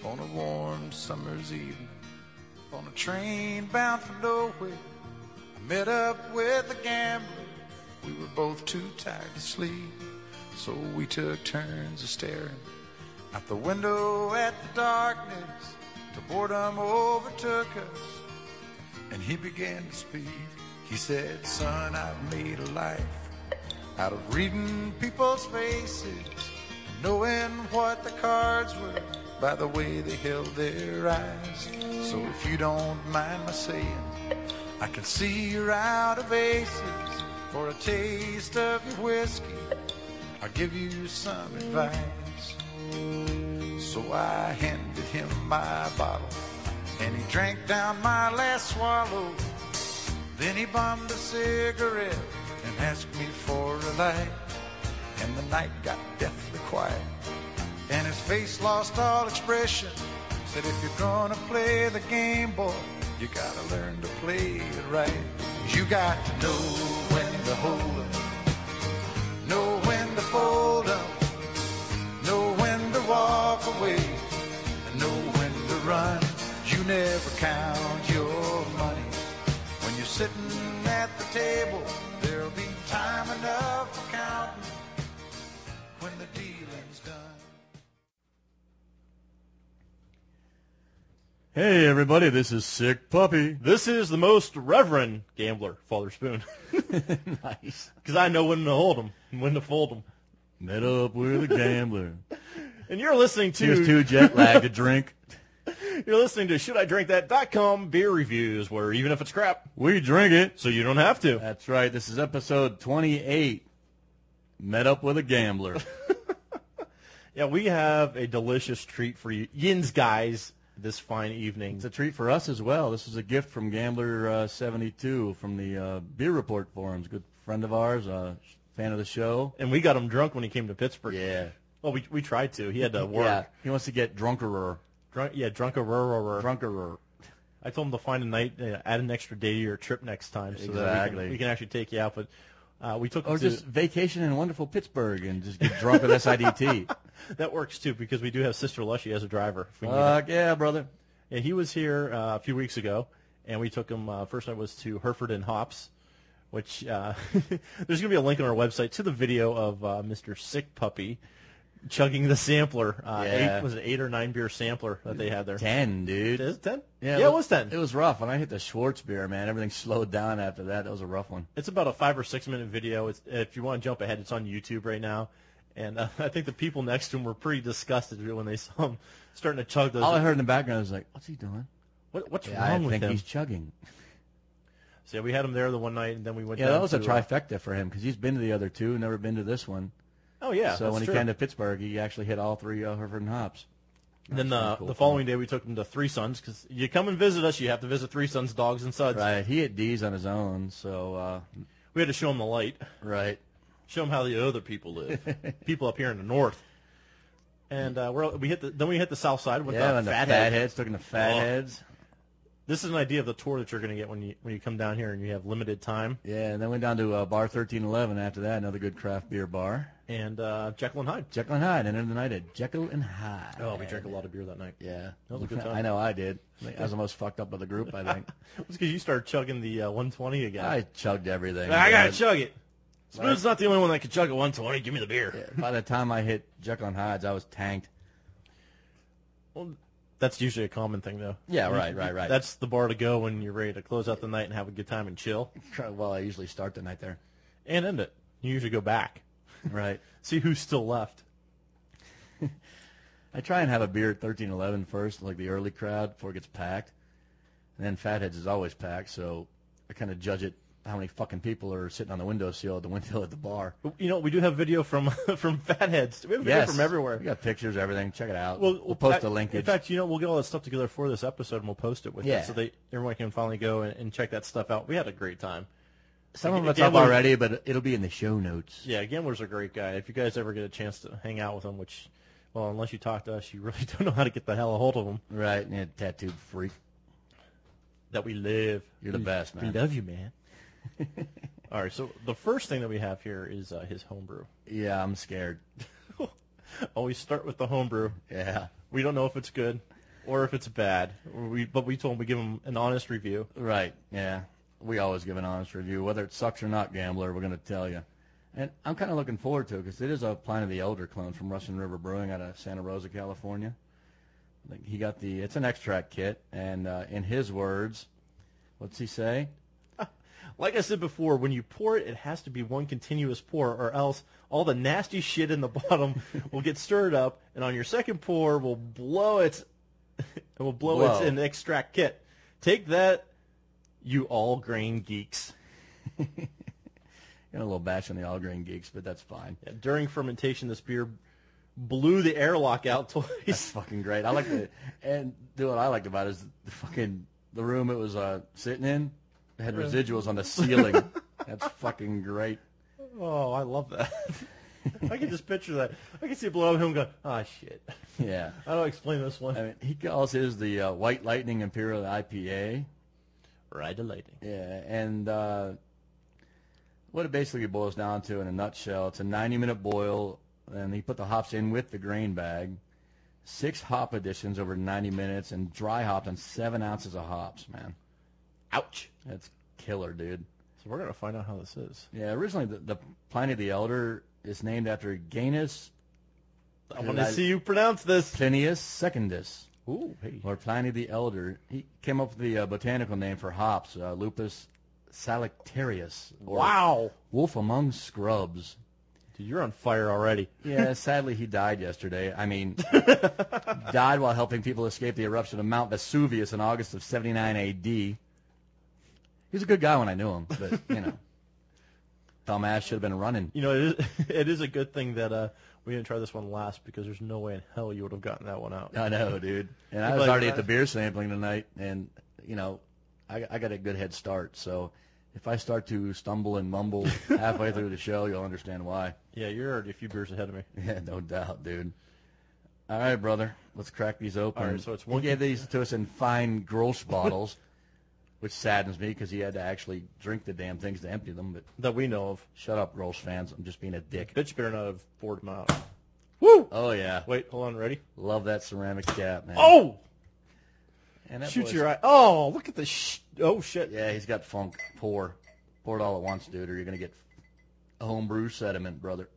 on a warm summer's evening, on a train bound for nowhere. I met up with a gambler. We were both too tired to sleep, so we took turns of staring out the window at the darkness till boredom overtook us, and he began to speak. He said, son, I've made a life out of reading people's faces, knowing what the cards were by the way they held their eyes. So if you don't mind my saying, I can see you're out of aces. For a taste of your whiskey, I'll give you some advice. So I handed him my bottle, and he drank down my last swallow. Then he bummed a cigarette and asked me for a light. And the night got deathly quiet, and his face lost all expression. Said, if you're gonna play the game, boy, you gotta learn to play it right. You got to know when to hold up, know when to fold up, know when to walk away, and know when to run. You never count your money. When you're sitting at the table, there'll be time enough for counting when the dealing's done. Hey, everybody, this is Sick Puppy. This is the most reverend gambler, Father Spoon. Nice. Because I know when to hold them and when to fold them. Met up with a gambler. And you're listening to... Here's too jet lag to drink. You're listening to ShouldIDrinkThat.com beer reviews, where even if it's crap, We drink it. so you don't have to. That's right. This is episode 28. Met up with a gambler. Yeah, we have a delicious treat for you, Yins guys, this fine evening. It's a treat for us as well. This is a gift from Gambler72 from the Beer Report forums. Good friend of ours, fan of the show. And we got him drunk when he came to Pittsburgh. Yeah. Well, we tried to. He had to work. Yeah. He wants to get drunkerer. Drunkerer. I told him to find a night, add an extra day to your trip next time, so that we can actually take you out. But we took him Or to, just vacation in wonderful Pittsburgh and just get drunk at SIDT. that works too, because we do have Sister Lushy as a driver. If we need Fuck yeah, brother. it. And he was here a few weeks ago, and we took him. First night was to Hereford and Hops, which there's going to be a link on our website to the video of Mr. Sick Puppy chugging the sampler. Yeah. Was it 8 or 9 beer sampler that they had there? 10, dude. Is it 10? Yeah, it was 10. It was rough. When I hit the Schwartz beer, man, everything slowed down after that. That was a rough one. It's about a 5 or 6 minute video. If you want to jump ahead, it's on YouTube right now. And I think the people next to him were pretty disgusted when they saw him starting to chug those. All I heard in the background was like, what's he doing? What's Yeah, wrong I with think him? he's chugging. So yeah, we had him there the one night, and then we went Yeah, down that was a to, trifecta for him because he's been to the other two, never been to this one. Oh, yeah. So when he came to Pittsburgh, he actually hit all three Hereford and Hops. And then That's cool the following day, we took him to Three Sons, because you come and visit us, you have to visit Three Sons Dogs and Suds. Right. He hit D's on his own, so We had to show him the light. right. Show them how the other people live. People up here in the north. And we hit the south side with Yeah, the and the Fathead. fatheads, took him to Fatheads. This is an idea of the tour that you're going to get when you come down here and you have limited time. Yeah, and then went down to Bar 1311 after that, another good craft beer bar. And Jekyll and Hyde. Jekyll and Hyde, ended the night at Jekyll and Hyde. Oh, we drank a lot of beer that night. Yeah. That was a good time. I know I did. I was the most fucked up of the group, I think. It was because you started chugging the 120 again. I chugged everything. I got to man. chug it. Spoon's not the only one that can chug a 120. Give me the beer. Yeah, by the time I hit Jekyll and Hyde's, I was tanked. Well, that's usually a common thing, though. Yeah, right. That's the bar to go when you're ready to close out the night and have a good time and chill. Well, I usually start the night there. And end it. You usually go back. Right. See who's still left. I try and have a beer at 1311 first, like the early crowd, before it gets packed. And then Fatheads is always packed, so I kind of judge it how many fucking people are sitting on the windowsill at the window at the bar. You know, we do have video from Fatheads. We have video from everywhere. We got pictures, everything. Check it out. We'll post a linkage. In fact, we'll get all that stuff together for this episode, and we'll post it with Yeah. it so everyone can finally go and check that stuff out. We had a great time. Some of it's up already, but it'll be in the show notes. Yeah, Gambler's a great guy. If you guys ever get a chance to hang out with him, which, well, unless you talk to us, you really don't know how to get the hell a hold of him. Right, yeah, tattooed freak. That we live. You're the best, man. We love you, man. All right, so the first thing that we have here is his homebrew. Yeah, I'm scared. Always start with the homebrew. Yeah. We don't know if it's good. or if it's bad. But we told him we give him an honest review. Right, yeah. We always give an honest review. Whether it sucks or not, Gambler, we're going to tell you. And I'm kind of looking forward to it because it is a Pliny the Elder clone from Russian River Brewing out of Santa Rosa, California. He got it's an extract kit, and in his words, what's he say? Like I said before, when you pour it, it has to be one continuous pour, or else all the nasty shit in the bottom will get stirred up, and on your second pour will blow its an extract kit. Take that, you all-grain geeks. Got a little bash on the all-grain geeks, but that's fine. Yeah, during fermentation, this beer blew the airlock out twice. That's fucking great. I like it. And what I liked about it is the room it was sitting in had residuals on the ceiling. That's fucking great. Oh, I love that. I can just picture that. I can see it blow up him going, shit. Yeah. How do I explain this one? I mean, he calls his the White Lightning Imperial IPA. Ride the lightning. Yeah, and what it basically boils down to in a nutshell, it's a 90-minute boil, and he put the hops in with the grain bag, 6 hop additions over 90 minutes, and dry hopped on 7 ounces of hops, man. Ouch. That's killer, dude. So we're going to find out how this is. Yeah, originally the Pliny the Elder is named after Gaius. I want to see you pronounce this. Plinius Secundus. Ooh, hey. Or Pliny the Elder. He came up with the botanical name for hops, Lupus salicarius. Wow. Wolf among scrubs. Dude, you're on fire already. Yeah, sadly he died yesterday. I mean, died while helping people escape the eruption of Mount Vesuvius in August of 79 A.D. He was a good guy when I knew him, but, dumbass should have been running. It is a good thing that we didn't try this one last, because there's no way in hell you would have gotten that one out. I know, dude. And I was already at the beer sampling tonight, and, I got a good head start. So if I start to stumble and mumble halfway through the show, you'll understand why. Yeah, you're already a few beers ahead of me. Yeah, no doubt, dude. All right, brother. Let's crack these open. All right, so it's He gave these to us in fine Grolsch bottles, which saddens me because he had to actually drink the damn things to empty them. But that we know of. Shut up, Grolsch fans. I'm just being a dick. Bitch better not have poured them out. Woo! Oh, yeah. Wait, hold on. Ready? Love that ceramic cap, man. Oh! And that Shoot your eye. Oh, look at this. Oh, shit. Yeah, he's got funk. Pour it all at once, dude, or you're going to get homebrew sediment, brother.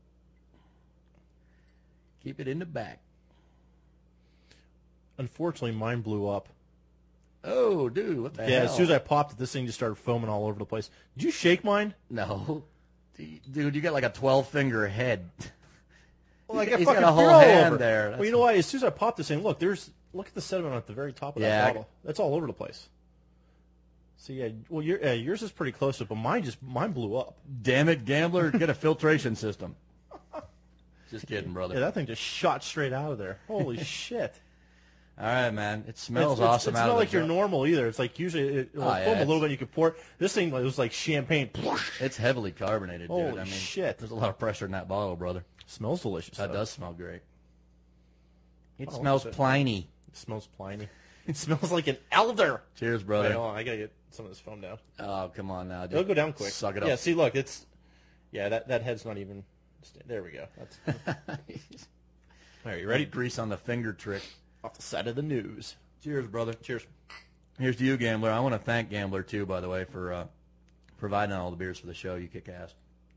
Keep it in the back. Unfortunately, mine blew up. Oh, dude, what the hell? Yeah, as soon as I popped it, this thing just started foaming all over the place. Did you shake mine? No. Dude, you got like a 12-finger head. Well, he's got a whole hand there. Well, you know what? As soon as I popped this thing, look at the sediment at the very top of that bottle. That's all over the place. So, yeah, well, yours is pretty close to it, but mine blew up. Damn it, Gambler, get a filtration system. Just kidding, brother. Yeah, that thing just shot straight out of there. Holy shit. All right, man. It smells awesome. It's not like your normal either. It's like usually it'll foam a little bit. You can pour it. This thing was like champagne. It's heavily carbonated, dude. Holy shit. There's a lot of pressure in that bottle, brother. Smells delicious. That does smell great. It smells Pliny. It smells Pliny. It smells like an elder. Cheers, brother. Wait, hold on. I got to get some of this foam down. Oh, come on now. It'll go down quick. Suck it up. Yeah, see, look. That head's not even... There we go. All right, you ready? Grease on the finger trick. Off the side of the news. Cheers, brother. Cheers. Here's to you, Gambler. I want to thank Gambler, too, by the way, for providing all the beers for the show. You kick ass.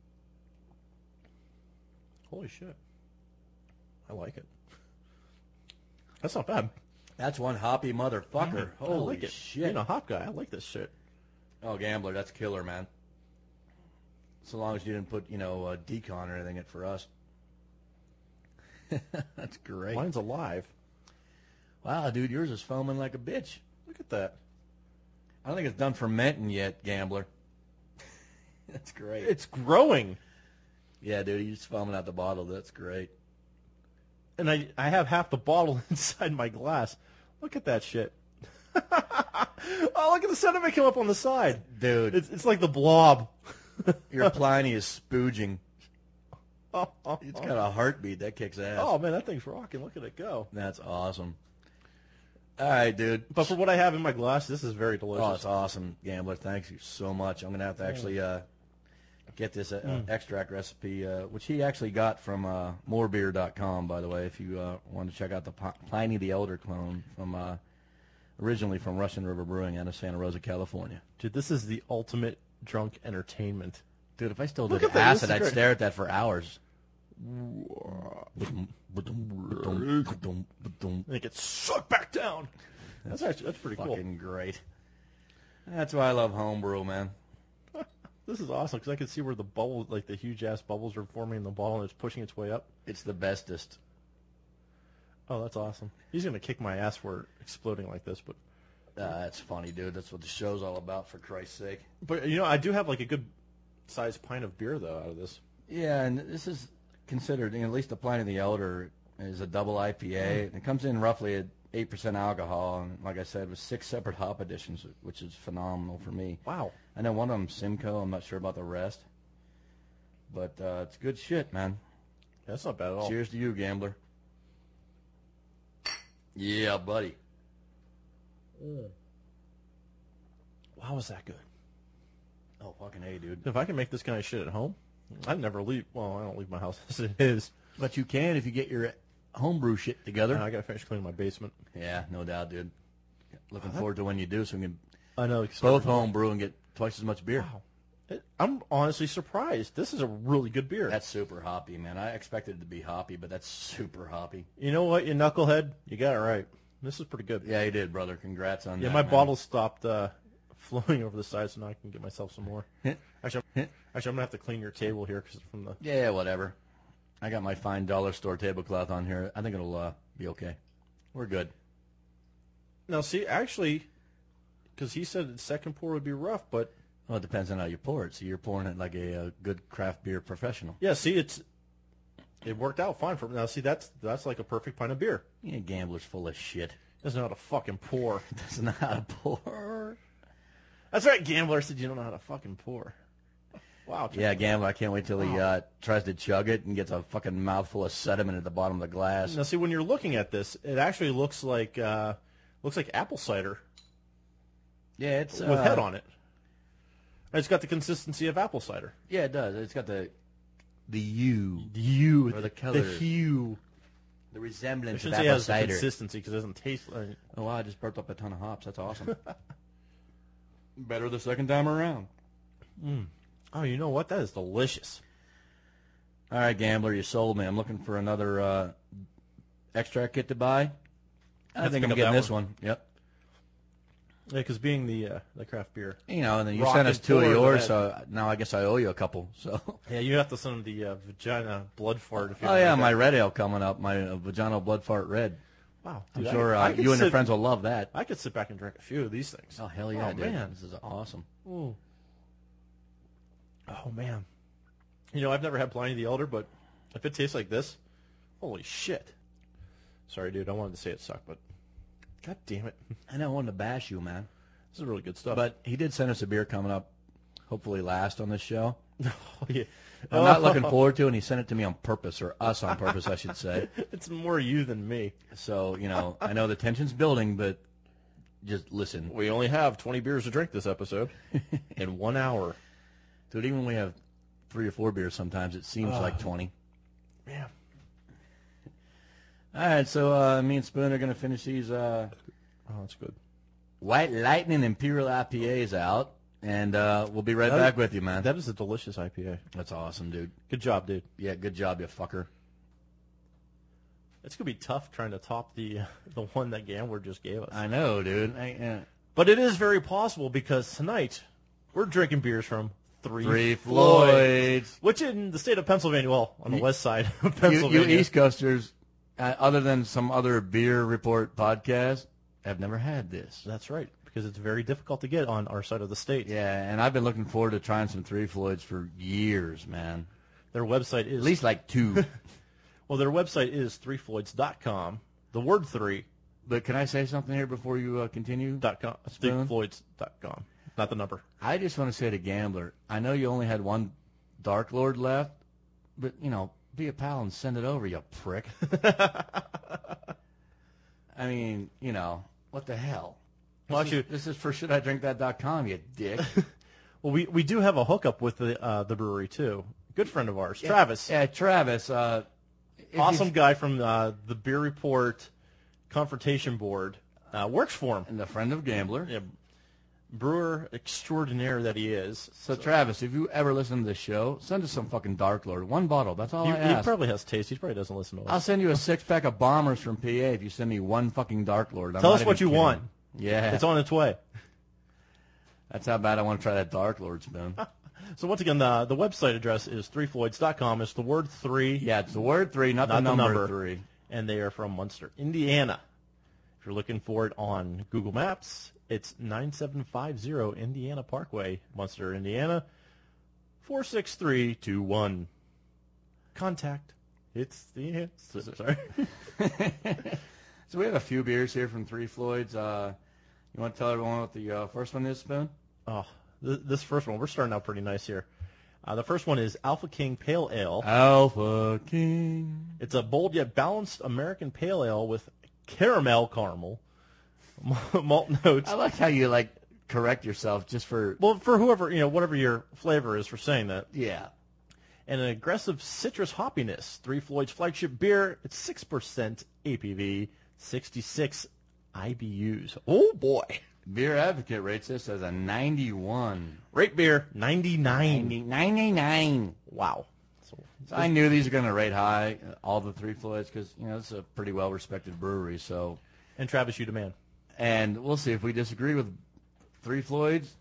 Holy shit. I like it. That's not bad. That's one hoppy motherfucker. Holy like it. shit. Being a hop guy, I like this shit. Oh, Gambler, that's killer, man. So long as you didn't put, decon or anything in it for us. That's great. Mine's alive. Wow, dude, yours is foaming like a bitch. Look at that. I don't think it's done fermenting yet, Gambler. That's great. It's growing. Yeah, dude, he's foaming out the bottle. That's great. And I have half the bottle inside my glass. Look at that shit. Oh, look at the sediment come up on the side. Dude. It's like the blob. Your Pliny is spooging. It's got a heartbeat. That kicks ass. Oh, man, that thing's rocking. Look at it go. That's awesome. All right, dude. But for what I have in my glass, this is very delicious. Oh, it's awesome, Gambler. Thank you so much. I'm going to have to actually get this extract recipe, which he actually got from morebeer.com, by the way, if you want to check out the Pliny the Elder clone from originally from Russian River Brewing out of Santa Rosa, California. Dude, this is the ultimate drunk entertainment. Dude, if I still Look did at that, acid, this is I'd great. stare at that for hours. And it gets sucked back down. That's pretty cool. Fucking great. That's why I love homebrew, man. This is awesome because I can see where the bubbles, like the huge ass bubbles, are forming in the bottle and it's pushing its way up. It's the bestest. Oh, that's awesome. He's gonna kick my ass for exploding like this, but That's funny, dude. That's what the show's all about, for Christ's sake. I do have like a good sized pint of beer though out of this. Yeah, and this is considered, at least the Pliny the Elder is a double IPA. And it comes in roughly at 8% alcohol, and like I said, with 6 separate hop additions, which is phenomenal for me. Wow. I know one of them Simcoe. I'm not sure about the rest, but it's good shit, man. That's not bad at all. Cheers to you, gambler. Yeah, buddy. Wow, is that good? Oh, fucking A, dude. If I can make this kind of shit at home, I'd never leave. Well, I don't leave my house as it is. But you can if you get your homebrew shit together. I gotta finish cleaning my basement. Yeah, no doubt, dude. Looking forward to when you do, so we can I know. both homebrew and get twice as much beer. Wow. I'm honestly surprised. This is a really good beer. That's super hoppy, man. I expected it to be hoppy, but that's super hoppy. You know what, you knucklehead? You got it right. This is pretty good. Yeah, you did, brother. Congrats on that. Yeah, my man. bottle stopped flowing over the side, so now I can get myself some more. Actually, I'm gonna have to clean your table here because from the. Yeah, whatever. I got my fine dollar store tablecloth on here. I think it'll be okay. We're good. Now, see, actually, because he said the second pour would be rough, but Well, it depends on how you pour it. So you're pouring it like a good craft beer professional. yeah, see, it worked out fine for me. Now, see, that's like a perfect pint of beer. Yeah, gambler's full of shit. Doesn't know how to fucking pour. Doesn't know how to pour. That's right, gambler said you don't know how to fucking pour. Wow. Yeah, gambler. I can't wait till he tries to chug it and gets a fucking mouthful of sediment at the bottom of the glass. Now, see, when you're looking at this, it actually looks like apple cider Yeah, it's with head on it. It's got the consistency of apple cider. Yeah, it does. It's got the hue, Hue, or the color, the hue. the I resemblance of shouldn't say it apple has the cider. consistency because it doesn't taste like. Oh, wow, I just burped up a ton of hops. That's awesome. Better the second time around. Oh, you know what? That is delicious. All right, gambler, you sold me. I'm looking for another extract kit to buy. I Let's think pick I'm up getting that this one. Yep. Yeah, because being the craft beer. You know, and then you Rock sent us and 2 of pour yours, that. so now I guess I owe you a couple. So. Yeah, you have to send them the vagina blood fart. If you Oh want yeah, that. my red ale coming up, my vaginal blood fart red. Wow, I'm dude, sure I could you and your sit- friends will love that. I could sit back and drink a few of these things. Oh hell yeah, Oh, dude! man. This is awesome. Ooh. Oh man, you know I've never had Pliny the Elder, but if it tastes like this, holy shit! Sorry, dude, I wanted to say it sucked, but god damn it, I know I wanted to bash you, man, this is really good stuff. but he did send us a beer coming up, hopefully last on this show. oh yeah, I'm not looking forward to it, and he sent it to me on purpose, or us on purpose, I should say. It's more you than me. So, you know, I know the tension's building, but just listen. We only have 20 beers to drink this episode in 1 hour. Dude, even when we have 3 or 4 beers sometimes, it seems like 20. Man, All right, so me and Spoon are going to finish these oh that's good. White Lightning Imperial IPAs out, and we'll be right back with you, man. That is a delicious IPA. That's awesome, dude. Good job, dude. Yeah, good job, you fucker. It's gonna be tough trying to top the one that Gambler just gave us. I know, dude. But it is very possible because tonight we're drinking beers from Three Floyds. which in the state of Pennsylvania, well, on the west side of You Pennsylvania. East Coasters, other than some other beer report podcast, have never had this. That's right, because it's very difficult to get on our side of the state. Yeah, and I've been looking forward to trying some Three Floyds for years, man. Their website is At least like 2. well, their website is threefloyds.com. The word three But can I say something here before you continue? .com. Spoon? Threefloyds.com. Not the number. I just want to say to Gambler, I know you only had one Dark Lord left, but, you know, be a pal and send it over, you prick. I mean, you know, what the hell? Well, This is for shouldidrinkthat.com, you dick. Well, we do have a hookup with the brewery too. Good friend of ours, Travis. Yeah, Travis. Awesome guy from the Beer Report Confrontation Board. Works for him. And the friend of Gambler. Yeah, brewer extraordinaire that he is. So, Travis, if you ever listen to this show, send us some fucking Dark Lord. One bottle. That's all I He ask. probably has taste. He probably doesn't listen to us. I'll send you a 6-pack of Bombers from PA if you send me one fucking Dark Lord. Tell us what you want. Yeah. It's on its way. That's how bad I want to try that Dark Lord spoon. So once again, the website address is 3floyds.com. It's the word 3. Yeah, it's the word 3, not the number 3. And they are from Munster, Indiana. If you're looking for it on Google Maps, it's 9750 Indiana Parkway, Munster, Indiana, 46321. Contact. It's the answer. Sorry. So we have a few beers here from Three Floyds. You want to tell everyone what the first one is, Spoon? Oh, this first one, we're starting out pretty nice here. The first one is Alpha King Pale Ale. Alpha King. It's a bold yet balanced American Pale Ale with caramel malt notes. I like how you correct yourself just for For whoever, whatever your flavor is for saying that. yeah. And an aggressive citrus hoppiness. Three Floyd's flagship beer. It's 6% ABV, 66 IBUs. Oh boy. Beer Advocate rates this as a 91. Rate beer 99. 99. Wow. So I knew these are going to rate high, all the Three Floyds, because this is a pretty well-respected brewery. So, And Travis, you demand. and we'll see if we disagree with Three Floyds,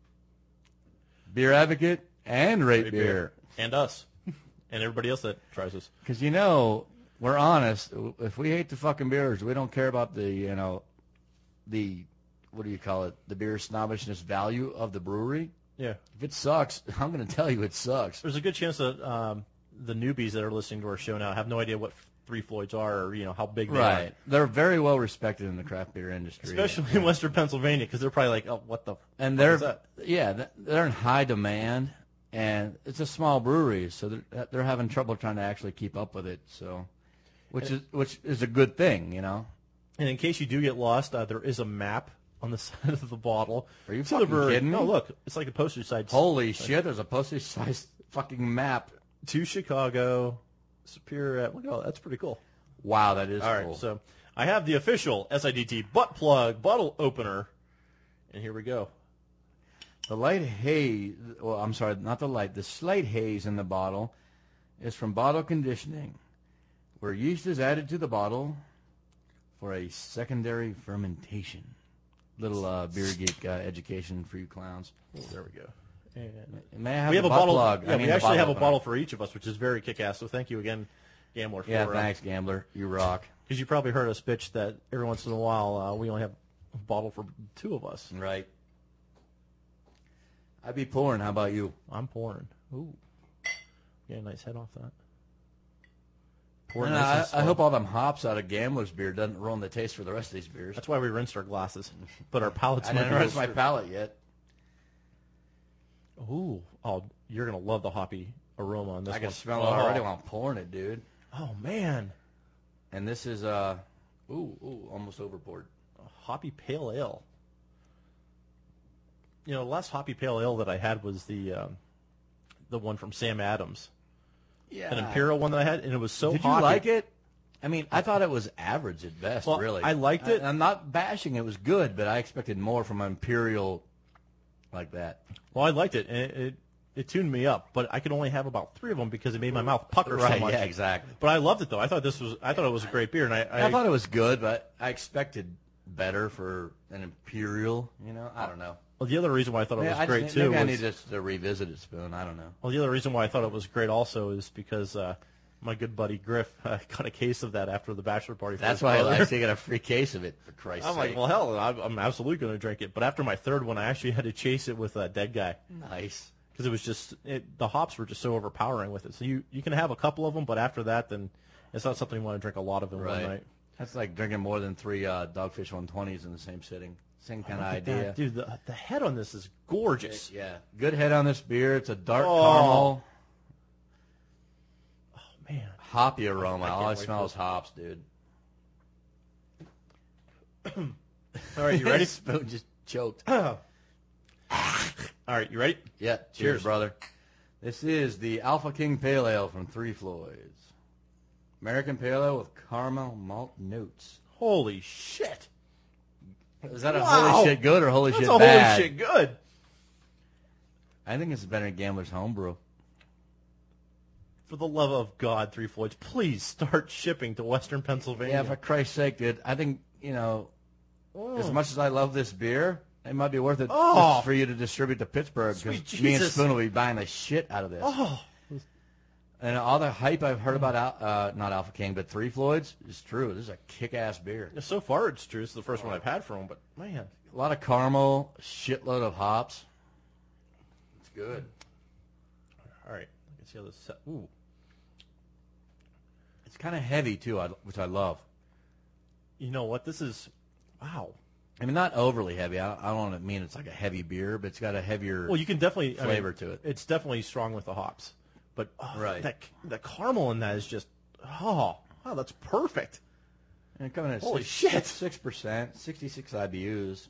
Beer Advocate, and Rate Beer. And us. And everybody else that tries us. Because we're honest. If we hate the fucking beers, we don't care about the what do you call it? The beer snobbishness value of the brewery. Yeah. If it sucks, I'm going to tell you it sucks. There's a good chance that the newbies that are listening to our show now have no idea what Three Floyds are or how big they are. Right. They're very well respected in the craft beer industry. Especially in Western Pennsylvania, because they're probably like, oh, what the And fuck is that? they're in high demand, and it's a small brewery, so they're having trouble trying to actually keep up with it. So, which is a good thing, And in case you do get lost, there is a map on the side of the bottle. Are you to fucking the brewery. kidding me? No, look, it's like a postage size. Holy shit! There's a postage-sized fucking map. To Chicago, Superior. Look at all that's pretty cool. Wow, that is All right, cool. so I have the official SIDT butt plug bottle opener, and here we go. The light haze, well, I'm sorry, not the light, the slight haze in the bottle is from bottle conditioning, where yeast is added to the bottle for a secondary fermentation. Little beer geek education for you clowns. Oh, there we go. And May I have we have the a butt bottle. plug? Yeah, I mean we the actually have a opener. bottle for each of us, which is very kick-ass. So thank you again, Gambler. Yeah, for, thanks, Gambler. You rock. Because you probably heard us bitch that every once in a while we only have a bottle for two of us. Right. I'd be pouring. How about you? I'm pouring. Ooh. Get a nice head off that. And I hope all them hops out of Gambler's beer doesn't ruin the taste for the rest of these beers. That's why we rinsed our glasses. But our palates I might didn't be rinse my roasted. palate yet. Ooh. Oh, you're going to love the hoppy aroma on this I one. can smell it already while I'm pouring it, dude. Oh, man. And this is, almost overpoured. A hoppy pale ale. The last hoppy pale ale that I had was the one from Sam Adams. Yeah. An Imperial one that I had, and it was so Did hoppy. you like it? I mean, I thought it was average at best, Well, really. I liked it. I'm not bashing it. It was good, but I expected more from an Imperial like that. Well, I liked it, and it tuned me up, but I could only have about 3 of them because it made my mouth pucker so Right, much. yeah, exactly. But I loved it, though. I thought it was a great beer, and I thought it was good, but I expected better for an Imperial, I don't know. Well, the other reason why I thought it was great, maybe too, I was... need to revisit it, Spoon. I don't know. Well, the other reason why I thought it was great also is because my good buddy Griff got a case of that after the bachelor party. For That's his why I brother. like to get a free case of it, for Christ's I'm sake. like, well, hell, I'm absolutely going to drink it. But after my third one, I actually had to chase it with a Dead Guy. Nice. Because it was just, the hops were just so overpowering with it. So you can have a couple of them, but after that, then it's not something you want to drink a lot of in one night. That's like drinking more than 3 Dogfish 120s in the same sitting. Same kind of Look at idea. that. Dude, the head on this is gorgeous. Yeah. Good head on this beer. It's a dark caramel. Oh, man. Hoppy aroma. I can't All I wait smell for is hops, dude. All right, you ready? Spoon just choked. All All right, you ready? Yeah, cheers, brother. This is the Alpha King Pale Ale from Three Floyds. American Pale Ale with caramel malt notes. Holy shit. Is that a Wow. holy shit good or holy That's shit a bad? holy shit good. I think it's better than Gambler's Homebrew. For the love of God, Three Floyds, please start shipping to Western Pennsylvania. Yeah, for Christ's sake, dude. I think, as much as I love this beer, it might be worth it just for you to distribute to Pittsburgh, Sweet because me and Jesus. Spoon will be buying the shit out of this. Oh, And all the hype I've heard about, not Alpha King, but Three Floyds, is true. This is a kick-ass beer. so far it's true. It's the first one I've had from them, but man. A lot of caramel, shitload of hops. It's good. All right, I can see how this set. Ooh. It's kind of heavy, too, which I love. You know what? This is, wow. I mean, not overly heavy. I don't mean it's like a heavy beer, but it's got a heavier Well, you can definitely flavor to it. It's definitely strong with the hops, but Right. the caramel in that is just wow, that's perfect. And it coming in at Holy shit. 6%, 66 IBUs,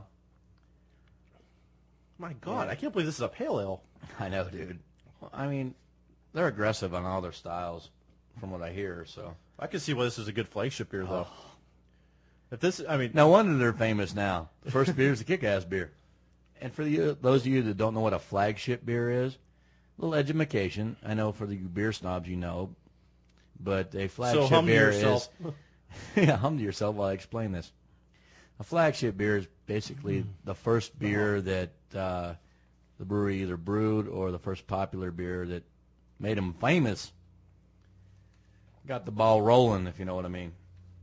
My God, Yeah. I can't believe this is a pale ale. I know, dude. I mean, they're aggressive on all their styles, from what I hear, so. I can see why this is a good flagship beer, though. If this, I mean, No wonder they're famous now. The first beer is a kick-ass beer. And for those of you that don't know what a flagship beer is, a little education. I know for the beer snobs you know, but a flagship hum to beer yourself. is... Yeah, hum to yourself while I explain this. A flagship beer is basically the first beer that the brewery either brewed or the first popular beer that made them famous. Got the ball rolling, if you know what I mean.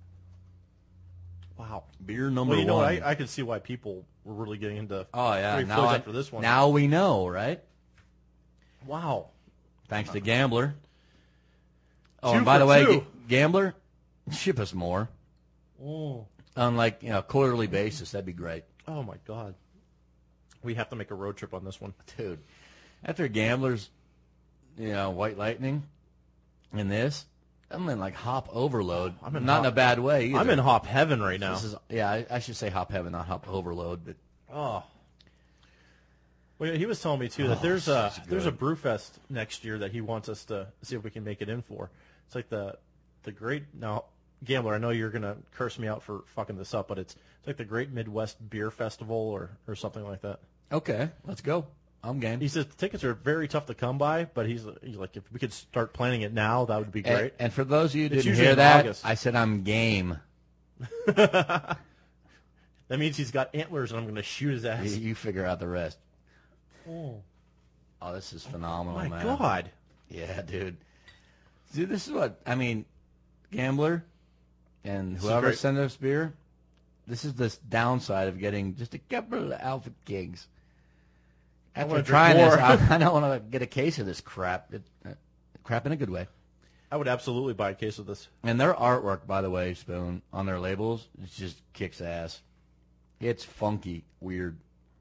wow. Beer number Well, you know one. what? I can see why people were really getting into. Oh, yeah. Three Floyds after this one. Now we know, right? Wow. Thanks to Gambler. Oh, Two and by for the way, two. Gambler, ship us more. Oh. On like quarterly basis, that'd be great. Oh my God. We have to make a road trip on this one. Dude, after Gamblers, White Lightning, and this, I'm in like hop overload. I'm in not hop- in a bad way either. I'm in hop heaven right now. This is, I should say hop heaven, not hop overload, but Oh. Well, he was telling me too that there's a good. Brewfest next year that he wants us to see if we can make it in for. It's like the great now Gambler. I know you're gonna curse me out for fucking this up, but it's like the Great Midwest Beer Festival or something like that. okay, let's go. I'm game. He says the tickets are very tough to come by, but he's like if we could start planning it now, that would be great. And for those of you who It's didn't usually hear in that, August. I said I'm game. That means he's got antlers, and I'm gonna shoot his ass. You figure out the rest. Oh Oh, this is phenomenal, my man. God. Yeah, dude. Dude, this is what I mean. Gambler and is whoever great. sent us beer. This is the downside of getting just a couple of Alpha Kings. After wanna trying drink this, more. I don't want to get a case of this crap. Crap in a good way. I would absolutely buy a case of this. And their artwork, by the way, Spoon, on their labels, it just kicks ass. It's funky, weird.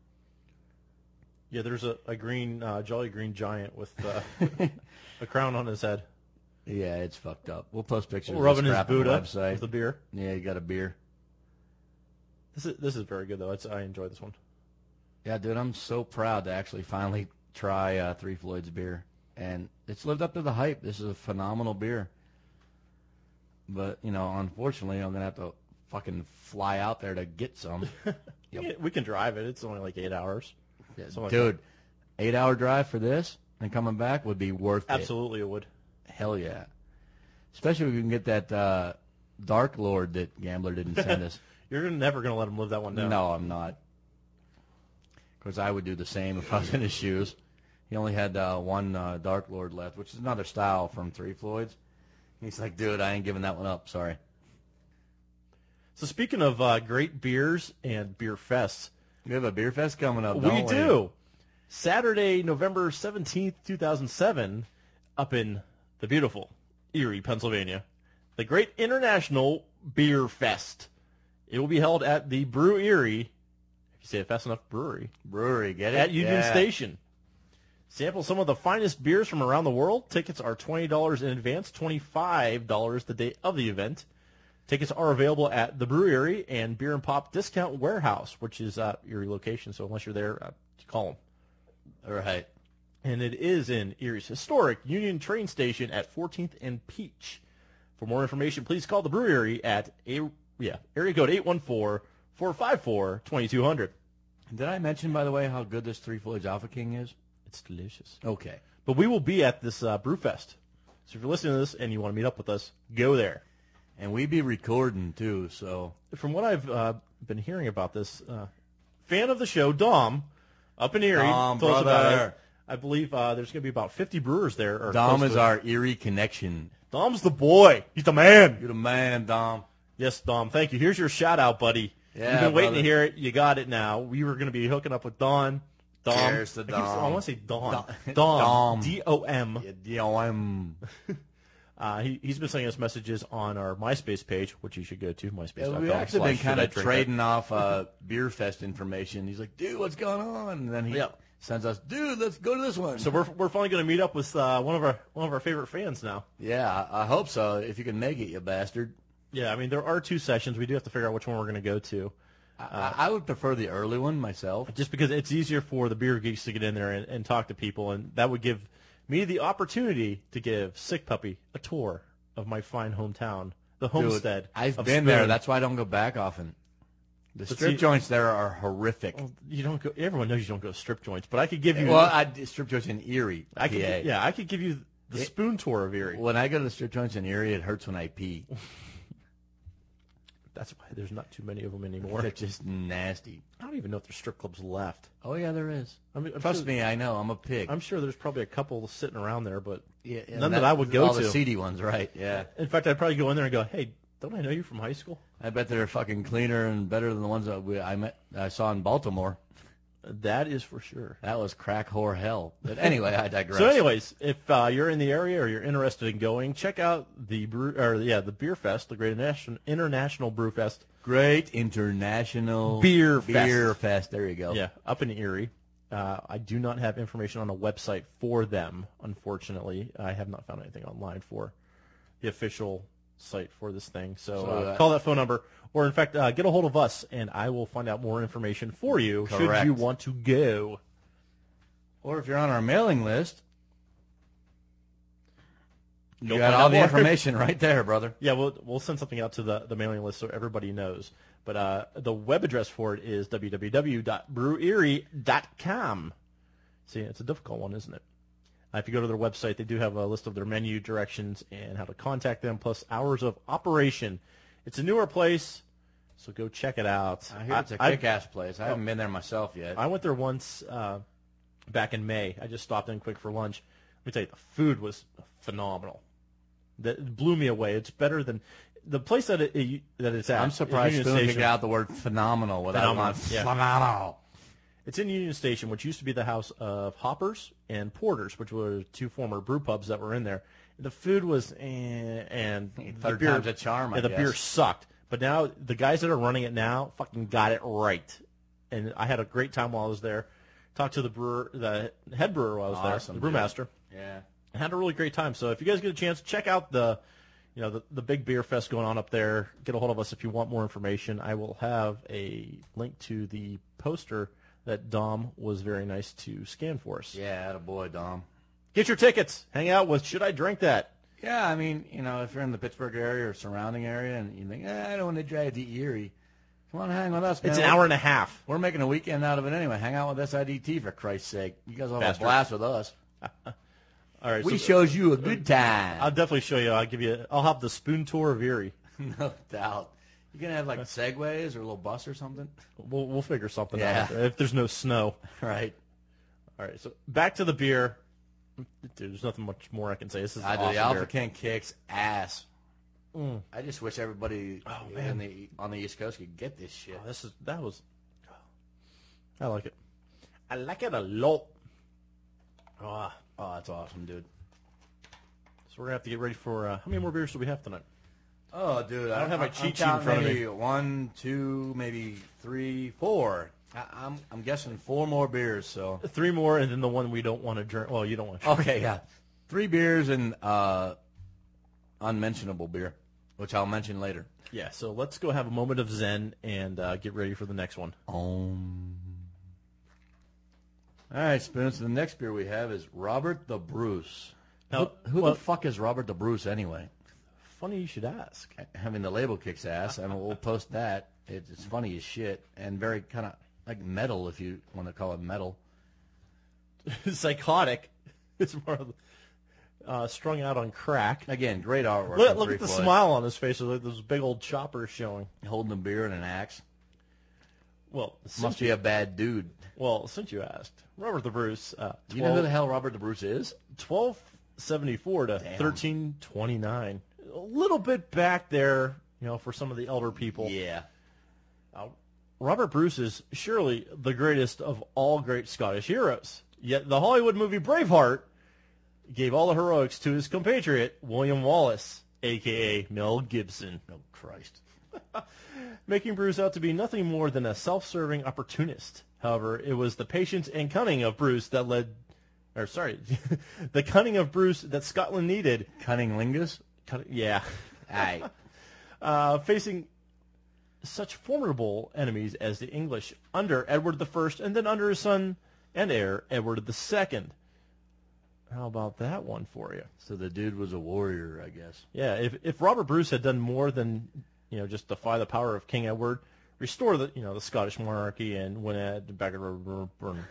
Yeah, there's a green, jolly green giant with a crown on his head, Yeah, it's fucked up. We'll post pictures rubbing of this his crap on the boot up website. with a beer. Yeah, you got a beer. This is very good though. I enjoy this one. Yeah, dude, I'm so proud to actually finally try Three Floyds beer. And it's lived up to the hype. This is a phenomenal beer. But, unfortunately, I'm going to have to fucking fly out there to get some. Yep. Yeah, we can drive it. It's only like 8 hours. something like Dude, 8-hour drive for this and coming back would be worth it. Absolutely, it would. Hell yeah. Especially if we can get that Dark Lord that Gambler didn't send us. You're never going to let him live that one down. No, I'm not. Because I would do the same if I was in his shoes. He only had one Dark Lord left, which is another style from Three Floyds. He's like, dude, I ain't giving that one up. Sorry. So speaking of great beers and beer fests, We have a beer fest coming up, we don't we? do. Saturday, November 17th, 2007, up in the beautiful Erie, Pennsylvania. The Great International Beer Fest. It will be held at the Brew Erie, if you say it fast enough, brewery, Brewery, get it? at Union Yeah. Station. Sample some of the finest beers from around the world. Tickets are $20 in advance, $25 the day of the event. Tickets are available at the Brew Erie and Beer and Pop Discount Warehouse, which is at Erie location. So unless you're there, call them. All right. And it is in Erie's historic Union train station at 14th and Peach. For more information, please call the Brew Erie at area code 814-454-2200. Did I mention, by the way, how good this Three Floyds Alpha King is? It's delicious. Okay. But we will be at this Brewfest. So if you're listening to this and you want to meet up with us, go there. And we be recording, too, so. From what I've been hearing about this, fan of the show, Dom, up in Erie, Dom, told us about brother. it. I believe there's going to be about 50 brewers there. Or Dom close is to it. our Erie connection. Dom's the boy. He's the man. You're the man, Dom. Yes, Dom. Thank you. Here's your shout-out, buddy. Yeah, You've been waiting to brother. hear it. You got it now. We were going to be hooking up with Don. Cheers to I Dom. want to say Don. Dom. Dom. D-O-M. Yeah, D-O-M. He's been sending us messages on our MySpace page, which you should go to, myspace.com. We've actually been kind of /should I drink trading off Beer Fest information. He's like, dude, what's going on? And then he sends us, dude, let's go to this one. that? So we're finally going to meet up with one of our favorite fans now. Yeah, I hope so. If you can make it, you bastard. Yeah, I mean, there are 2 sessions. We do have to figure out which one we're going to go to. I would prefer the early one myself. Just because it's easier for the beer geeks to get in there and talk to people, and that would give me the opportunity to give Sick Puppy a tour of my fine hometown, the homestead. Dude, I've of been Spoon. there. That's why I don't go back often. The strip joints there are horrific. Well, you don't go. Everyone knows you don't go to strip joints, but I could give you. Well, strip joints in Erie, I could. PA. Yeah, I could give you the spoon tour of Erie. When I go to the strip joints in Erie, it hurts when I pee. That's why there's not too many of them anymore. They're just nasty. I don't even know if there's strip clubs left. Oh, yeah, there is. I mean, Trust me, I know. I'm a pig. I'm sure there's probably a couple sitting around there, but Yeah, none that I would go all to. the seedy ones, right? Yeah. In fact, I'd probably go in there and go, "Hey, don't I know you from high school?" I bet they're fucking cleaner and better than the ones that I saw in Baltimore. That is for sure. That was crack whore hell. But anyway, I digress. So, anyways, if you're in the area or you're interested in going, check out the Beer Fest, the Great International Brew Fest. Great International Beer Fest. There you go. Yeah, up in Erie. I do not have information on a website for them, unfortunately. I have not found anything online for the official site for this thing. So call that phone number, or in fact, get a hold of us, and I will find out more information for you Correct. should you want to go. Or if you're on our mailing list, you Go got find all out the more. information right there, brother. Yeah, we'll send something out to the mailing list so everybody knows. But the web address for it is www.brewerie.com. See, it's a difficult one, isn't it? If you go to their website, they do have a list of their menu directions and how to contact them, plus hours of operation. It's a newer place, so go check it out. I hear it's a kick-ass place. I haven't been there myself yet. I went there once back in May. I just stopped in quick for lunch. Let me tell you, the food was phenomenal. That blew me away. It's better than the place that it's at. I'm surprised Union Spoon could Station. get out the word phenomenal without Phenomenal, going, yeah. phenomenal. It's in Union Station, which used to be the house of Hoppers and Porters, which were 2 former brew pubs that were in there. The food was, and the Third beer, time's a charm, I the guess. beer sucked. But now the guys that are running it now fucking got it right, and I had a great time while I was there. Talked to the head brewer while I was Awesome, there, the brewmaster. Yeah. I had a really great time. So if you guys get a chance, check out the big beer fest going on up there. Get a hold of us if you want more information. I will have a link to the poster that Dom was very nice to scan for us. Yeah, attaboy, Dom. Get your tickets. Hang out with Should I Drink That? Yeah, I mean, if you're in the Pittsburgh area or surrounding area and you think, I don't want to drive to Erie, come on, hang with us, man. It's an hour and a half. We're making a weekend out of it anyway. Hang out with SIDT, for Christ's sake. You guys will have Bastard. a blast with us. All right, We so shows you a good time. I'll definitely show you. I'll have the spoon tour of Erie. No doubt. You gonna have like segways or a little bus or something? We'll figure something Yeah. out if there's no snow. Right. All right, so back to the beer. Dude, there's nothing much more I can say. This is awesome The Alpha beer. King kicks ass. I just wish everybody on the East Coast could get this shit. I like it. I like it a lot. Oh, that's awesome, dude. So we're gonna have to get ready for how many more beers do we have tonight? Oh, dude, I don't have my cheat sheet in front of me. maybe 1, 2, maybe 3, 4. I'm guessing 4 more beers. So 3 more, and then the one we don't want to drink. Well, you don't want to drink. okay, yeah, 3 beers and unmentionable beer, which I'll mention later. Yeah, so let's go have a moment of zen and get ready for the next one. All right, Spoon. So the next beer we have is Robert the Bruce. Now, Who the fuck is Robert the Bruce anyway? Funny you should ask. I mean, the label kicks ass. I mean, we'll post that. It's funny as shit and very kind of like metal, if you want to call it metal. Psychotic. It's more strung out on crack. Again, great artwork. Look at the smile on his face. Like those big old choppers showing. Holding a beer and an axe. Well, Must be a bad dude. Well, since you asked, Robert the Bruce. Do you know who the hell Robert the Bruce is? 1274 to 1329. A little bit back there, for some of the elder people. Yeah. Robert Bruce is surely the greatest of all great Scottish heroes. Yet the Hollywood movie Braveheart gave all the heroics to his compatriot, William Wallace, a.k.a. Mel Gibson. Oh, Christ. Making Bruce out to be nothing more than a self-serving opportunist. However, it was the patience and cunning of Bruce that the cunning of Bruce that Scotland needed. Cunninlingus? Yeah. Aye. Facing such formidable enemies as the English under Edward I and then under his son and heir, Edward II. How about that one for you? So the dude was a warrior, I guess. Yeah, if Robert Bruce had done more than just defy the power of King Edward, restore the the Scottish monarchy and win at Bannockburn,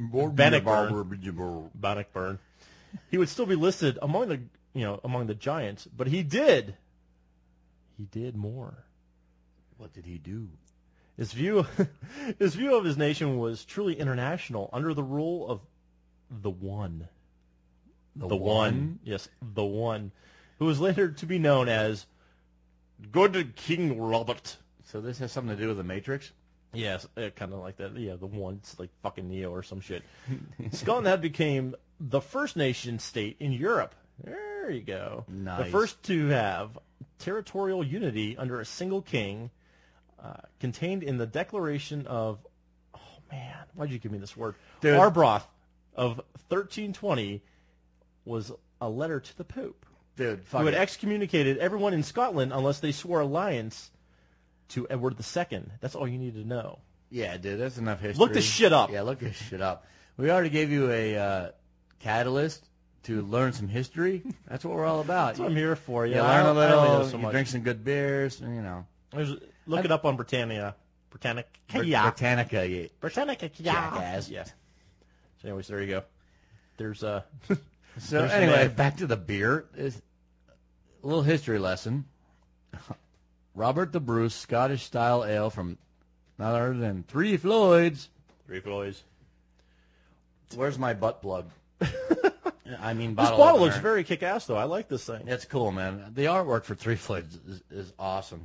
he would still be listed among the giants. But he did more. What did he do? His view of his nation was truly international under the rule of the One. The One? Yes, the One, who was later to be known as Good King Robert. So this has something to do with the Matrix? Yes, kind of like that. Yeah, the One. It's like fucking Neo or some shit. Scotland had became the first nation state in Europe. There you go. Nice. The first to have territorial unity under a single king, contained in the Declaration of, why'd you give me this word? Dude. Arbroath of 1320 was a letter to the Pope. Dude, who had excommunicated everyone in Scotland unless they swore alliance to Edward II. That's all you need to know. Yeah, dude, that's enough history. Look this shit up. Yeah, look this shit up. We already gave you a catalyst to learn some history. That's what we're all about. That's what I'm here for. You learn a little, you drink some good bears, and, Look it up on Britannica. Britannica, yeah. Britannica, Jackass. Yeah. So anyways, there you go. There's So anyway, back to the beer. A little history lesson. Robert the Bruce Scottish-style ale from none other than Three Floyds. Three Floyds. Where's my butt plug? I mean, this bottle looks very kick-ass, though. I like this thing. It's cool, man. The artwork for Three Floyds is awesome.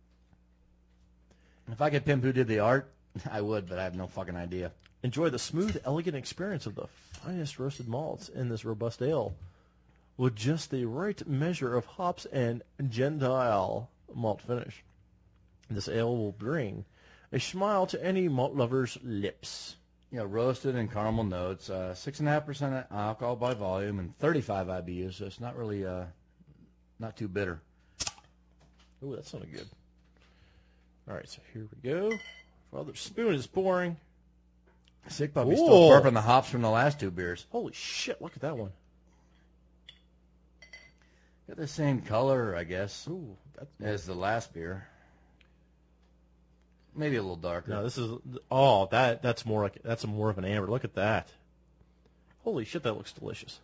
If I could pimp who did the art, I would, but I have no fucking idea. Enjoy the smooth, elegant experience of the finest roasted malts in this robust ale with just the right measure of hops and gentile malt finish. This ale will bring a smile to any malt lover's lips. Roasted and caramel notes, 6.5% alcohol by volume, and 35 IBUs, so it's not really, not too bitter. Ooh, that sounded good. All right, so here we go. Father Spoon is pouring. Sick Puppy's still burping the hops from the last two beers. Holy shit, look at that one. Got the same color, I guess, Ooh, as the last beer. Maybe a little darker. No, this is that's more of an amber. Look at that. Holy shit, that looks delicious.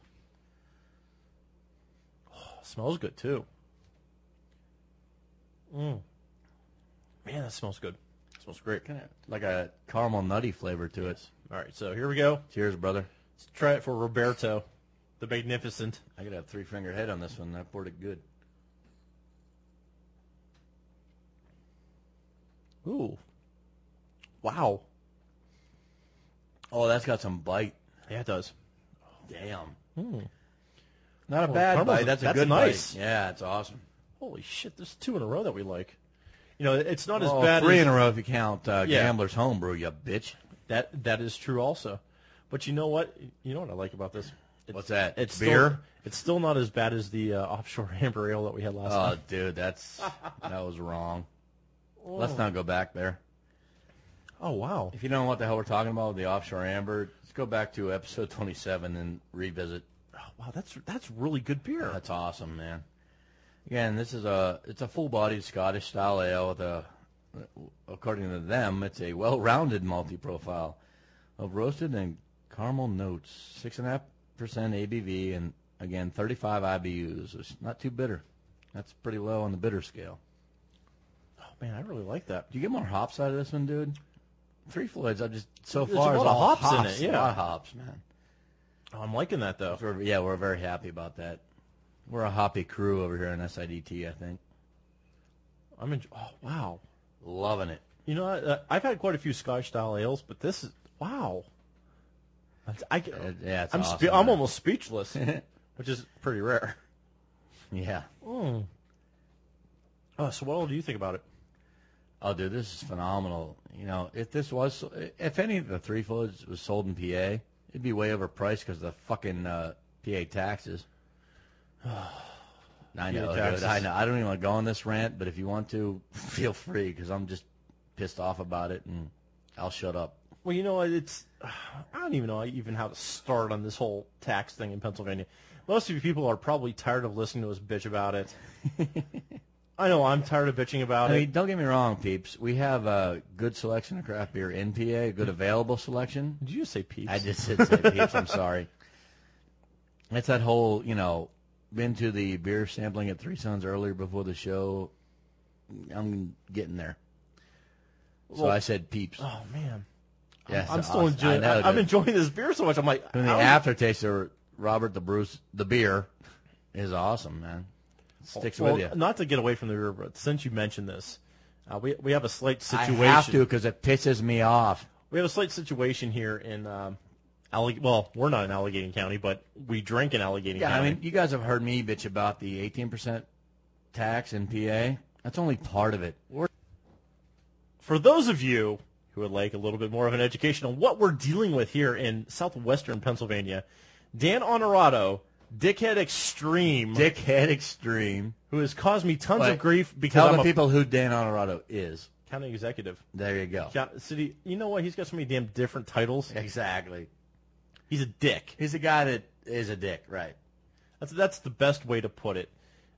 Oh, it smells good too. Man, that smells good. It smells great. Kind of like a caramel nutty flavor to it. All right, so here we go. Cheers, brother. Let's try it for Roberto, the Magnificent. I could have three-finger head on this one. I poured it good. Ooh. Wow. Oh, that's got some bite. Yeah, it does. Damn. Not a bad bite. That's a good nice bite. Yeah, it's awesome. Holy shit, there's 2 in a row that we like. It's not as bad 3 as... in a row if you count Gambler's Homebrew, you bitch. That is true also. But you know what? You know what I like about this? What's that? It's beer? It's still not as bad as the offshore amber ale that we had last time. Oh, dude, that was wrong. Let's not go back there. Oh, wow. If you don't know what the hell we're talking about with the offshore amber, let's go back to episode 27 and revisit. Oh, wow, that's really good beer. That's awesome, man. Again, it's a full-bodied Scottish-style ale with according to them, it's a well-rounded multi-profile of roasted and caramel notes, 6.5% ABV, and again 35 IBUs. It's not too bitter. That's pretty low on the bitter scale. Oh man, I really like that. Do you get more hops out of this one, dude? Three Floyds, I've just so There's far a lot is of all hops in it, yeah. A lot of hops, man. Oh, I'm liking that though. We're very happy about that. We're a hoppy crew over here in SIDT, I think. Oh wow, Loving it. you know I've had quite a few Scotch style ales, but this is wow. Yeah, it's I'm awesome. I'm man. almost speechless, which is pretty rare. Yeah. Oh, so what all do you think about it? Oh, dude, this is phenomenal. You know, if any of the Three Floyds was sold in PA, it'd be way overpriced because of the fucking PA taxes. I know, taxes. dude. I know. I don't even want to go on this rant, but if you want to, feel free because I'm just pissed off about it, and I'll shut up. Well, you know what? I don't even know how to start on this whole tax thing in Pennsylvania. Most of you people are probably tired of listening to us bitch about it. I know I'm tired of bitching about I it. mean, don't get me wrong, peeps. We have a good selection of craft beer in PA, a good available selection. Did you just say peeps? I just did say peeps. I'm sorry. It's that whole, been to the beer sampling at Three Sons earlier before the show. I'm getting there. So Well, I said peeps. Oh man, Yes, I'm still awesome. enjoying. I know, I'm dude. enjoying this beer so much. I'm like, And the aftertaste of Robert the beer is awesome, man. It sticks well, with you. Not to get away from the beer, but since you mentioned this, we have a slight I situation. have to because it pisses me off. We have a slight situation here in well, we're not in Allegheny County, but we drink in Allegheny Yeah, County. I mean, you guys have heard me bitch about the 18% tax in PA. That's only part of it. For those of you who would like a little bit more of an education on what we're dealing with here in southwestern Pennsylvania, Dan Honorato, Dickhead Extreme, who has caused me tons But of grief because Tell I'm the a people who Dan Honorato is. county executive. There you go. City, you know what? He's got so many damn different titles. Exactly. He's a dick. He's a guy that is a dick, right? That's the best way to put it.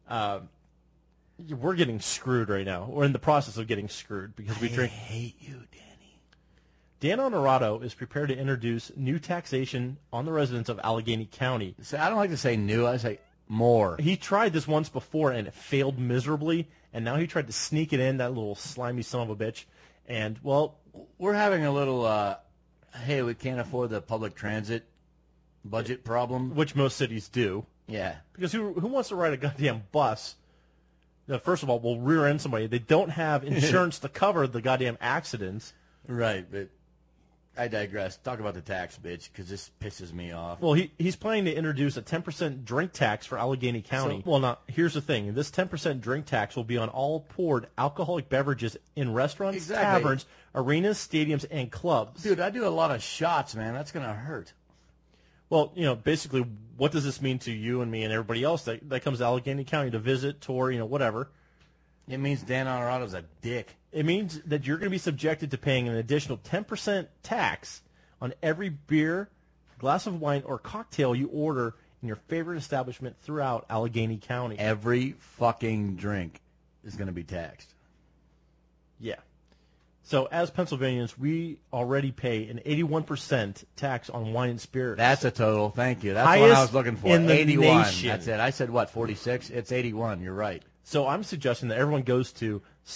We're getting screwed right now. We're in the process of getting screwed because we drink. I hate you, Danny. Dan Honorato is prepared to introduce new taxation on the residents of Allegheny County. See, I don't like to say new. I say more. He tried this once before and it failed miserably, and now he tried to sneak it in, that little slimy son of a bitch. And, well, We're having a little, hey, we can't afford the public transit budget problem. which most cities do. Yeah. Because who wants to ride a goddamn bus? Now, first of all, will rear end somebody. They don't have insurance to cover the goddamn accidents. Right, but I digress. Talk about the tax, bitch, because this pisses me off. Well, he's planning to introduce a 10% drink tax for Allegheny County. Now, here's the thing. This 10% drink tax will be on all poured alcoholic beverages in restaurants, Exactly. taverns, arenas, stadiums, and clubs. Dude, I do a lot of shots, man. That's going to hurt. Well, basically, what does this mean to you and me and everybody else that comes to Allegheny County to visit, tour, whatever? It means Dan Honorato's a dick. It means that you're going to be subjected to paying an additional 10% tax on every beer, glass of wine, or cocktail you order in your favorite establishment throughout Allegheny County. Every fucking drink is going to be taxed. Yeah. So as Pennsylvanians, we already pay an 81% tax on wine and spirits. That's a total. Thank you. That's what I Highest was looking for. in the 81. nation. That's it. I said, what, 46? It's 81. You're right. So I'm suggesting that everyone goes to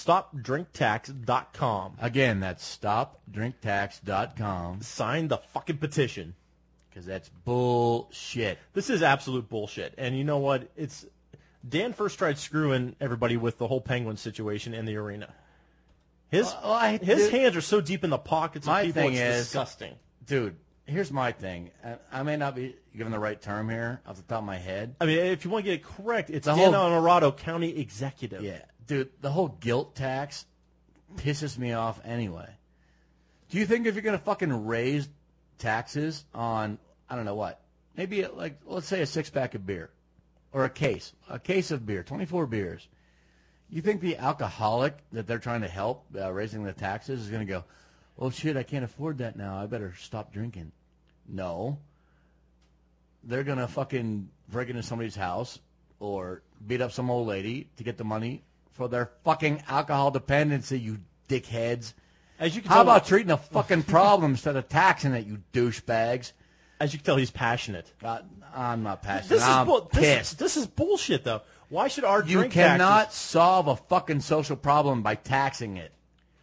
stopdrinktax.com. Again, that's stopdrinktax.com Sign the fucking petition. because that's bullshit. This is absolute bullshit. And you know what? Dan first tried screwing everybody with the whole Penguin situation in the arena. His hands are so deep in the pockets of My people, thing it's is- disgusting. Dude, here's my thing. I may not be given the right term here off the top of my head. I mean, if you want to get it correct, it's The Dan whole- Honorato, County Executive. Yeah. Dude, the whole guilt tax pisses me off anyway. Do you think if you're going to fucking raise taxes on, I don't know what, maybe like, let's say a 6-pack of beer or a case of beer, 24 beers, you think the alcoholic that they're trying to help raising the taxes is going to go, well, shit, I can't afford that now. I better stop drinking. No. They're going to fucking break into somebody's house or beat up some old lady to get the money for their fucking alcohol dependency, you dickheads. As you can How tell, about treating a fucking problem instead of taxing it, you douchebags? As you can tell, he's passionate. I'm not passionate. I'm pissed. This is bullshit, though. Why should our You drink cannot taxes... solve a fucking social problem by taxing it.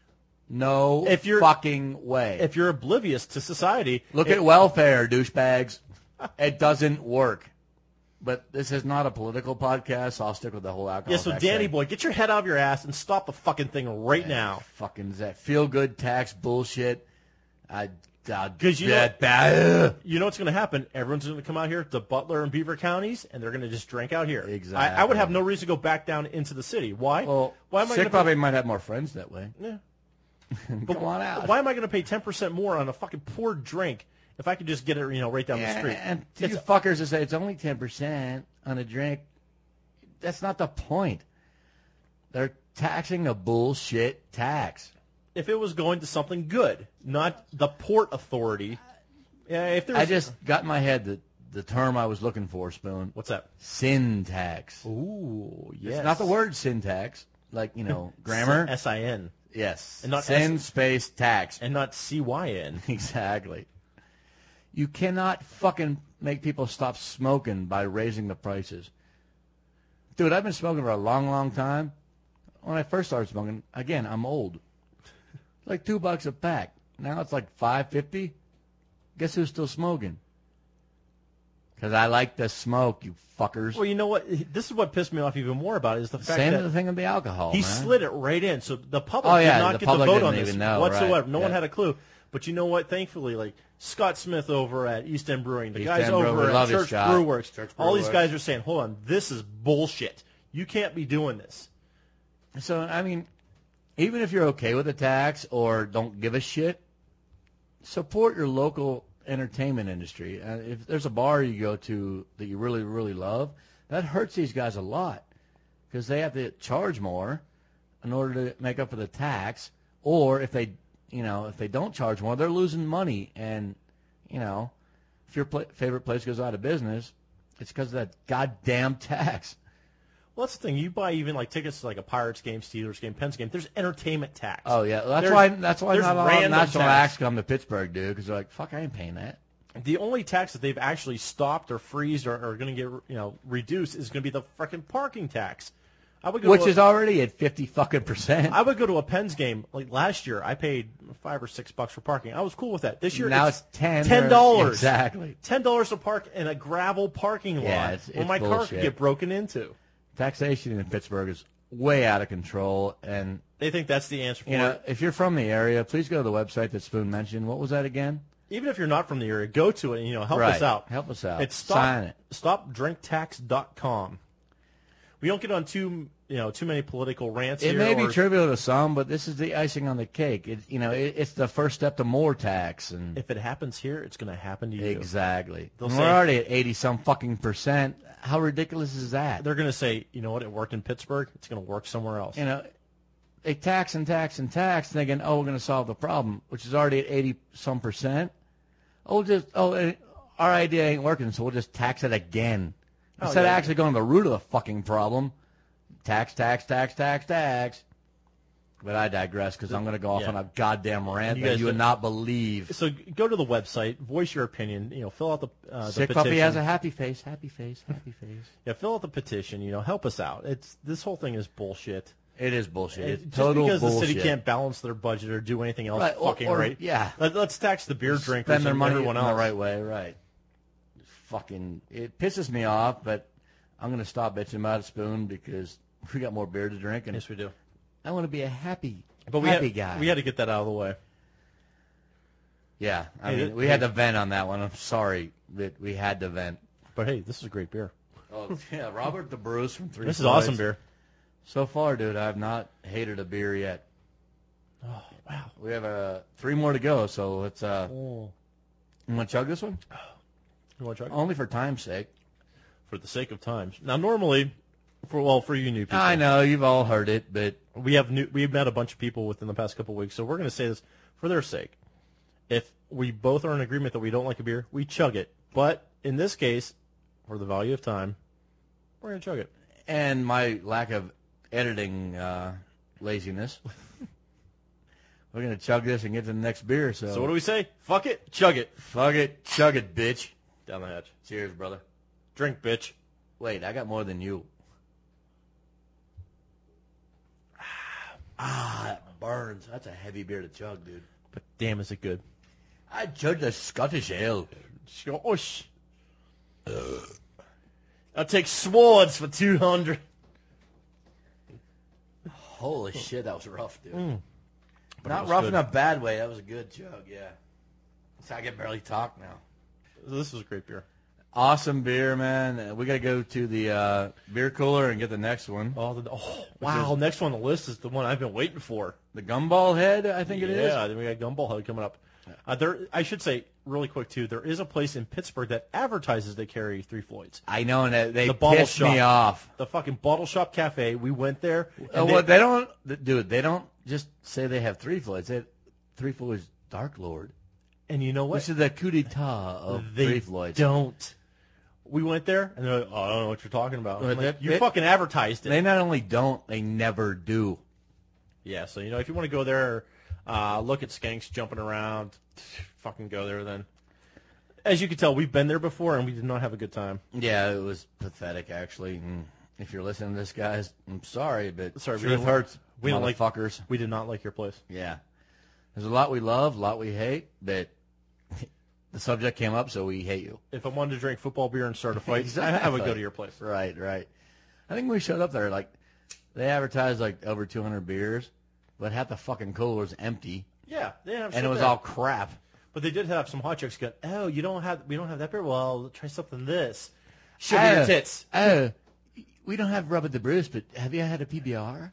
No fucking way. If you're oblivious to society... Look at welfare, douchebags. It doesn't work. But this is not a political podcast, so I'll stick with the whole alcohol. Yeah, so Danny boy, get your head out of your ass and stop the fucking thing right now. Fucking that feel-good tax bullshit. Because you know what's going to happen? Everyone's going to come out here to Butler and Beaver counties, and they're going to just drink out here. Exactly. I would have no reason to go back down into the city. Why? Well, why am I Sick probably might have more friends that way. Yeah. Come on out. Why am I going to pay 10% more on a fucking poor drink if I could just get it, right down the street? And to you fuckers that say it's only 10% on a drink, that's not the point. They're taxing a bullshit tax. If it was going to something good, not the Port Authority. I just got in my head the term I was looking for, Spoon. What's that? Sin tax. Ooh, yes. It's not the word syntax, like, grammar. S-I-N. Yes. And not sin space tax. And not C-Y-N. Exactly. You cannot fucking make people stop smoking by raising the prices. Dude, I've been smoking for a long, long time. When I first started smoking, again, I'm old. Like $2 a pack. Now it's like $5.50. Guess who's still smoking? Because I like to smoke, you fuckers. Well, you know what? This is what pissed me off even more about it is the fact Same that thing with the alcohol, he man. slid it right in. So the public did not get the vote on this whatsoever. No one had a clue. But you know what? Thankfully, like Scott Smith over at East End Brewing, the guys over at Church Brewworks, all these guys are saying, hold on, this is bullshit. You can't be doing this. So, I mean, even if you're okay with the tax or don't give a shit, support your local entertainment industry. If there's a bar you go to that you really, really love, that hurts these guys a lot because they have to charge more in order to make up for the tax. Or if they don't charge more, they're losing money. And, if your favorite place goes out of business, it's because of that goddamn tax. Well, that's the thing. You buy even like tickets to like a Pirates game, Steelers game, Pens game. There's entertainment tax. Oh yeah, that's why not a lot of national acts come to Pittsburgh, dude, because they're like, fuck, I ain't paying that. The only tax that they've actually stopped or freezed or are going to get reduced is going to be the freaking parking tax. Which is already at 50%. I would go to a Pens game like last year. I paid $5 or $6 for parking. I was cool with that. This year now it's $10. Exactly. $10 to park in a gravel parking lot where my car could get broken into. Taxation in Pittsburgh is way out of control, and they think that's the answer for it. If you're from the area, please go to the website that Spoon mentioned. What was that again? Even if you're not from the area, go to it and help us out. Help us out. It's Sign it. StopDrinkTax.com. We don't get on too many political rants here. It may be trivial to some, but this is the icing on the cake. It's the first step to more tax. And if it happens here, it's going to happen to you. Exactly. We're already at 80-some fucking %. How ridiculous is that? They're going to say, you know what, it worked in Pittsburgh. It's going to work somewhere else. They tax and tax and tax, thinking, we're going to solve the problem, which is already at 80-some %. Our idea ain't working, so we'll just tax it again. Instead of actually going to the root of the fucking problem, tax. But I digress because I'm going to go off on a goddamn rant that you would not believe. So go to the website, voice your opinion. Fill out the Sick petition. Puppy has a happy face. Yeah, fill out the petition. Help us out. This whole thing is bullshit. It is bullshit. It's just total because bullshit. the city can't balance their budget or do anything else right. Yeah. Let's tax the beer drinkers Spend their money everyone in else. the right way, right. It pisses me off, but I'm going to stop bitching about it, Spoon, because we got more beer to drink. And yes, we do. I want to be a happy guy. We had to get that out of the way. Yeah, we had to vent on that one. I'm sorry that we had to vent. But hey, this is great beer. Oh yeah, Robert the Bruce from Three. This is awesome beer. So far, dude, I have not hated a beer yet. Oh wow. We have 3 more to go, so let's. You want to chug this one? You want to chug? Only for time's sake. For the sake of time. Now, normally, for you new people, I know you've all heard it, but we've met a bunch of people within the past couple of weeks, so we're going to say this for their sake. If we both are in agreement that we don't like a beer, we chug it. But in this case, for the value of time, we're going to chug it. And my lack of editing laziness. We're going to chug this and get to the next beer. So what do we say? Fuck it, chug it. Fuck it, chug it, bitch. Down the hatch. Cheers, brother. Drink, bitch. Wait, I got more than you. That burns. That's a heavy beer to chug, dude. But damn, is it good. I chugged a Scottish ale. Scottish. I'll take swords for 200. Holy shit, that was rough, dude. But Not it was rough good. in a bad way. That was a good chug, yeah. So I can barely talk now. This was a great beer. Awesome beer, man. We got to go to the beer cooler and get the next one. Wow. Next one on the list is the one I've been waiting for. The Gumball Head, I think it is. Yeah, then we got Gumball Head coming up. I should say, really quick, too, there is a place in Pittsburgh that advertises they carry Three Floyds. I know, and they The bottle pissed shop. me off. The fucking Bottle Shop Cafe. We went there. And Well, they don't, dude, they don't just say they have Three Floyds. They have Three Floyds Dark Lord. and you know what? Which is the coup d'etat of They Three Floyds. don't. We went there, and they're like, oh, I don't know what you're talking about. I'm like, you they- fucking advertised it. They not only don't, they never do. Yeah, so, if you want to go there, look at skanks jumping around, fucking go there then. As you can tell, we've been there before, and we did not have a good time. Yeah, it was pathetic, actually. And if you're listening to this, guys, I'm sorry, but Sorry, we truth didn't- hurts, we didn't like- motherfuckers. We did not like your place. Yeah. There's a lot we love, a lot we hate, but the subject came up, so we hate you. If I wanted to drink football beer and start a fight, I Exactly. would go to your place. Right, right. I think we showed up there, like, they advertised, like, over 200 beers, but half the fucking cooler was empty, Yeah, they have and shit it was there. all crap. But they did have some hot chicks go, oh, we don't have that beer? Well, try something this. Show me your tits. We don't have Rub at the Bruce, but have you had a PBR?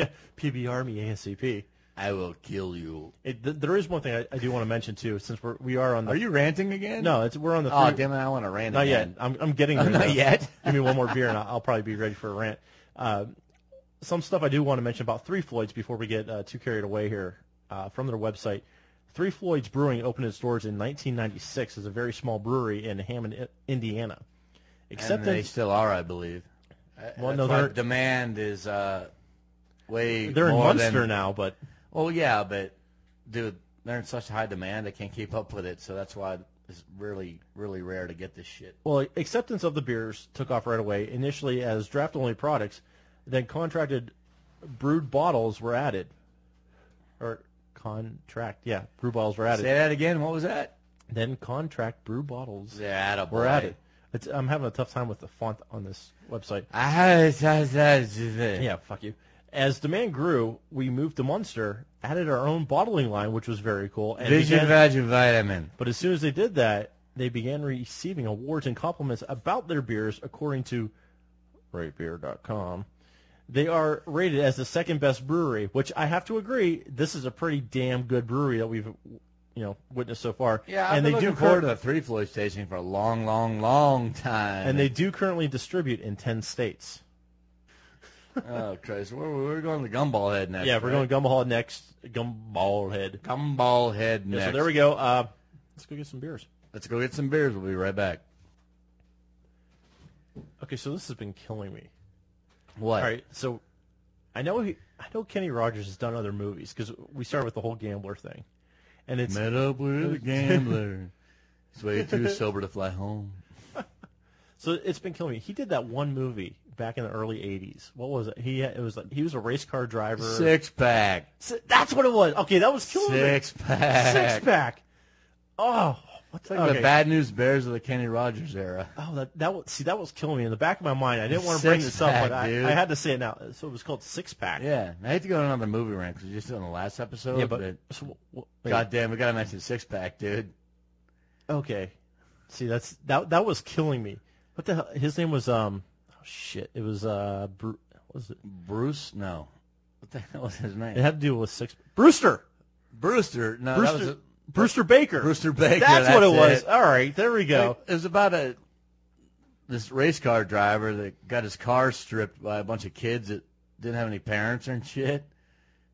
PBR me ASAP. I will kill you. There is one thing I do want to mention, too, since we are on the... Are you ranting again? No, we're on the... Oh, damn it, I want to rant Not again. yet. I'm getting there. Not now. yet. Give me one more beer, and I'll probably be ready for a rant. Some stuff I do want to mention about Three Floyds before we get too carried away here. From their website, Three Floyds Brewing opened its doors in 1996 as a very small brewery in Hammond, Indiana. And they still are, I believe. Well, That's no, why they're- demand is way they're in more Munster than, now, but Well, yeah, but dude, they're in such high demand they can't keep up with it. So that's why it's really, really rare to get this shit. well, acceptance of the beers took off right away. Initially as draft-only products, then contracted brewed bottles were added. Or brew bottles were added. Say that again. What was that? Then contract brew bottles Yeah, were added. I'm having a tough time with the font on this website. Yeah. Yeah, fuck you. As demand grew, we moved to Munster, added our own bottling line, which was very cool. And Vision Vitamin. but as soon as they did that, they began receiving awards and compliments about their beers, according to ratebeer.com. They are rated as the second best brewery, which I have to agree, this is a pretty damn good brewery that we've witnessed so far. Yeah, I've and been they looking do forward to the Three Floyds tasting for a long, long, long time. and they do currently distribute in 10 states. Oh, Christ. We're going to Gumball Head next. Yeah, we're right? going Gumball Head next. Gumball Head. Gumball Head next. Yeah, so there we go. Let's go get some beers. Let's go get some beers. We'll be right back. Okay, so this has been killing me. What? All right, so I know Kenny Rogers has done other movies because we started with the whole gambler thing, and it's Met up with a gambler. He's way too sober to fly home. so it's been killing me. He did that one movie back in the early '80s. What was it? He was a race car driver. Six pack. That's what it was. Okay, that was killing me. Six pack. Six pack. Oh, It's like the Bad News Bears of the Kenny Rogers era. Oh, that was killing me in the back of my mind. I didn't want to bring this up, but Six-pack, dude. I had to say it now. So it was called Six Pack. Yeah, I hate to go on another movie rant because we just did it on the last episode. Yeah, but so, wait. God damn, we gotta mention Six Pack, dude. Okay. See, that was killing me. What the hell? His name was oh shit. It was what was it? Bruce? No. What the hell was his name? It had to do with Brewster. Brewster? No, Brewster. that was Brewster Baker. Brewster Baker. That's what it was. it. All right, there we go. It was about this race car driver that got his car stripped by a bunch of kids that didn't have any parents and shit.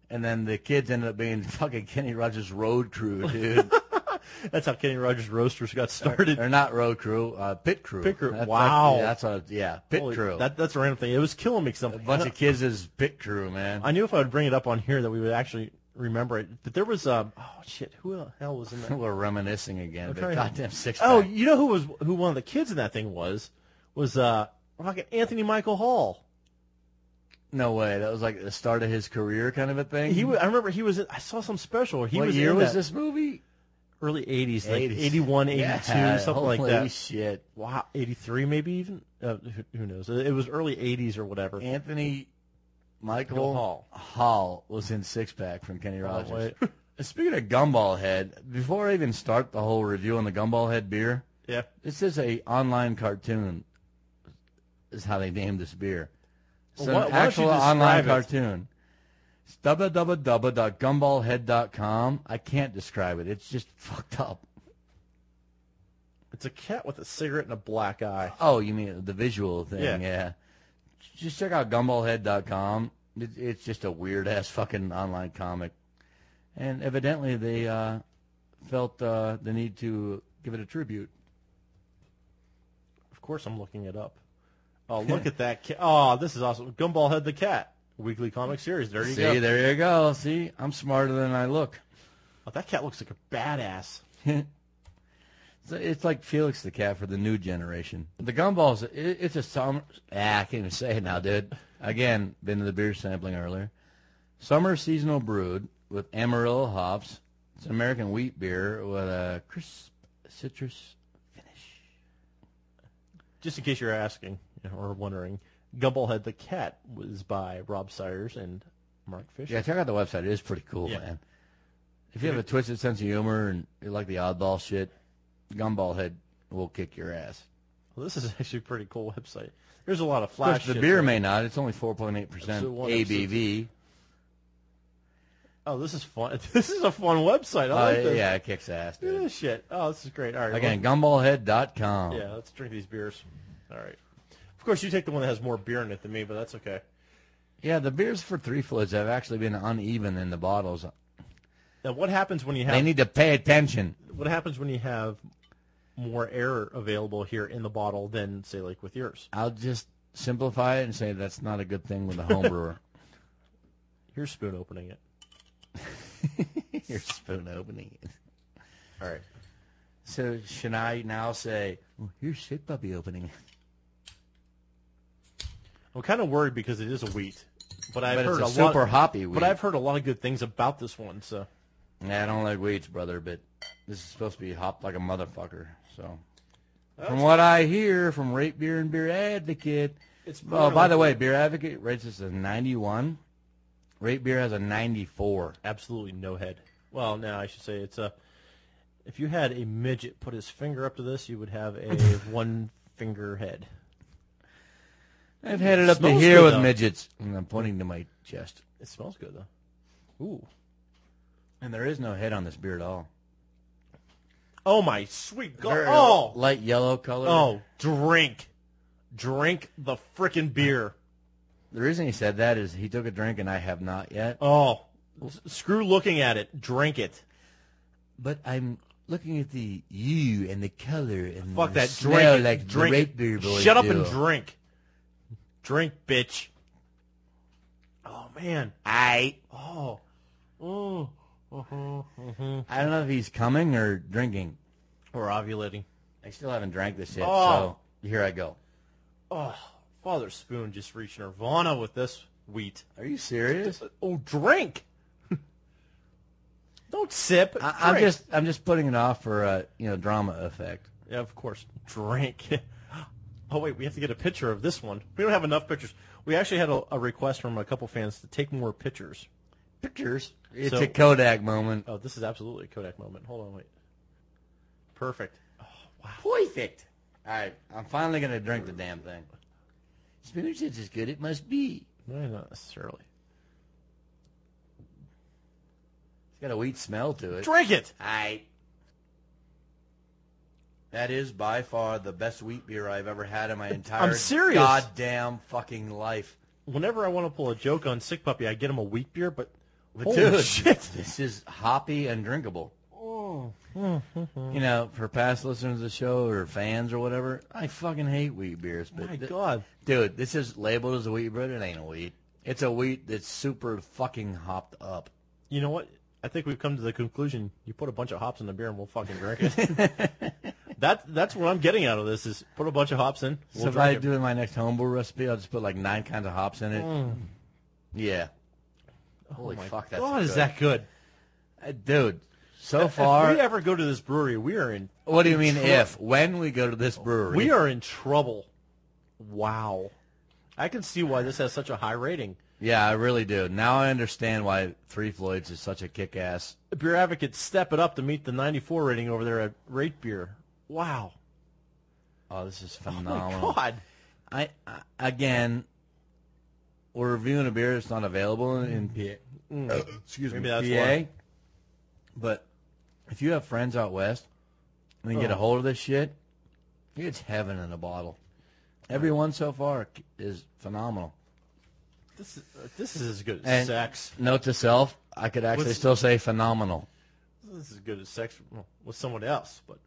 And then the kids ended up being fucking Kenny Rogers Road Crew, dude. That's how Kenny Rogers Roasters got started. Or not Road Crew, Pit Crew. Pit Crew. Wow. Pit Crew. That's a random thing. It was killing me. A bunch of kids is Pit Crew, man. I knew if I would bring it up on here that we would actually remember it. But there was, who the hell was in that? We're reminiscing again. But goddamn six. Oh, you know who one of the kids in that thing was fucking Anthony Michael Hall. No way. That was like the start of his career kind of a thing? I remember he was I saw some special where What year was this movie? Early 80s, like 81, 82, something like that. Holy shit. Wow, 83 maybe even? Who knows? It was early 80s or whatever. Anthony Michael Hall was in Six Pack from Kenny Rogers. Speaking of Gumball Head, before I even start the whole review on the Gumball Head beer, yeah, this is a online cartoon is how they named this beer. It's an actual online cartoon. It's www.gumballhead.com. I can't describe it. It's just fucked up. It's a cat with a cigarette and a black eye. Oh, you mean the visual thing? Yeah. Just check out gumballhead.com. It's just a weird-ass fucking online comic. And evidently they felt the need to give it a tribute. Of course I'm looking it up. Oh, look at that cat. Oh, this is awesome. Gumball Head the Cat. Weekly comic series. There you go. See, there you go. See, I'm smarter than I look. Oh, that cat looks like a badass. It's like Felix the Cat for the new generation. The Gumballs, it's a summer... I can't even say it now, dude. Again, been to the beer sampling earlier. Summer seasonal brewed with Amarillo hops. It's an American wheat beer with a crisp citrus finish. Just in case you're asking or wondering, Gumball Head the Cat was by Rob Sayers and Mark Fisher. Yeah, check out the website. It is pretty cool, man. If you have a twisted sense of humor and you like the oddball shit, Gumball Head will kick your ass. Well, this is actually a pretty cool website. There's a lot of flash. Of course, the beer may not. It's only 4.8% ABV. Oh, this is fun. This is a fun website. I like this. Yeah, it kicks ass, dude. Look at this shit. Oh, this is great. All right. Again, gumballhead.com. Yeah, let's drink these beers. All right. Of course, you take the one that has more beer in it than me, but that's okay. Yeah, the beers for Three Foods have actually been uneven in the bottles. Now, what happens when you have... They need to pay attention. What happens when you have more air available here in the bottle than, say, like with yours? I'll just simplify it and say that's not a good thing with a home brewer. Here's spoon opening it. You're spoon opening it. All right. So should I now say, well, here's Sick Puppy opening it? I'm kind of worried because it is a wheat, but I've heard it's a super hoppy wheat. But I've heard a lot of good things about this one. So, yeah, I don't like wheats, brother, but this is supposed to be hopped like a motherfucker. So, from what I hear from Rate Beer and Beer Advocate, by the way, Beer Advocate rates this as 91. Rate Beer has a 94. Absolutely no head. Well, now I should say it's a. If you had a midget put his finger up to this, you would have a one finger head. I've had it up to here with midgets, and I'm pointing to my chest. It smells good, though. Ooh. And there is no head on this beer at all. Oh, my sweet God. Very oh! Light yellow color. Oh, drink. Drink the frickin' beer. The reason he said that is he took a drink, and I have not yet. Oh. Screw looking at it. Drink it. But I'm looking at the hue and the color and fuck the that. smell Drink it. like Drink the it. Rate Beer boys Shut up do. and drink. Drink, bitch. Oh, man. Oh. Oh. I don't know if he's coming or drinking. Or ovulating. I still haven't drank this yet, Oh. so here I go. Oh, Father Spoon just reached nirvana with this wheat. Are you serious? Oh, drink. Don't sip. I'm just putting it off for drama effect. Yeah, of course. Drink. Oh, wait, we have to get a picture of this one. We don't have enough pictures. We actually had a request from a couple fans to take more pictures. Pictures? It's a Kodak moment. Oh, this is absolutely a Kodak moment. Hold on, wait. Perfect. Oh, wow. Perfect. All right, I'm finally going to drink the damn thing. Spinach is as good it must be. No, not necessarily. It's got a wheat smell to it. Drink it! All right. That is by far the best wheat beer I've ever had in my entire I'm serious. goddamn fucking life. Whenever I want to pull a joke on Sick Puppy, I get him a wheat beer, but But Holy dude, shit. this is hoppy and drinkable. Oh. You know, for past listeners of the show or fans or whatever, I fucking hate wheat beers. But My God. dude, this is labeled as a wheat beer. It ain't a wheat. It's a wheat that's super fucking hopped up. You know what? I think we've come to the conclusion. You put a bunch of hops in the beer and we'll fucking drink it. That's what I'm getting out of this is put a bunch of hops in. So if I do in my next homebrew recipe, I'll just put like 9 kinds of hops in it. Yeah. Holy fuck, that's God, good. is that good? Dude, so far. If we ever go to this brewery, we are in. What do you mean if? When we go to this brewery. We are in trouble. Wow. I can see why this has such a high rating. Yeah, I really do. Now I understand why Three Floyds is such a kick-ass. Beer Advocate step it up to meet the 94 rating over there at Rate Beer. Wow. Oh, this is phenomenal. Oh, my God. I again, we're reviewing a beer that's not available in PA. Excuse me, Maybe that's PA. why. But if you have friends out west and they get a hold of this shit, it's heaven in a bottle. Every one so far is phenomenal. This is as good as And sex. note to self, I could actually What's- still say phenomenal. This is as good as sex with someone else, but.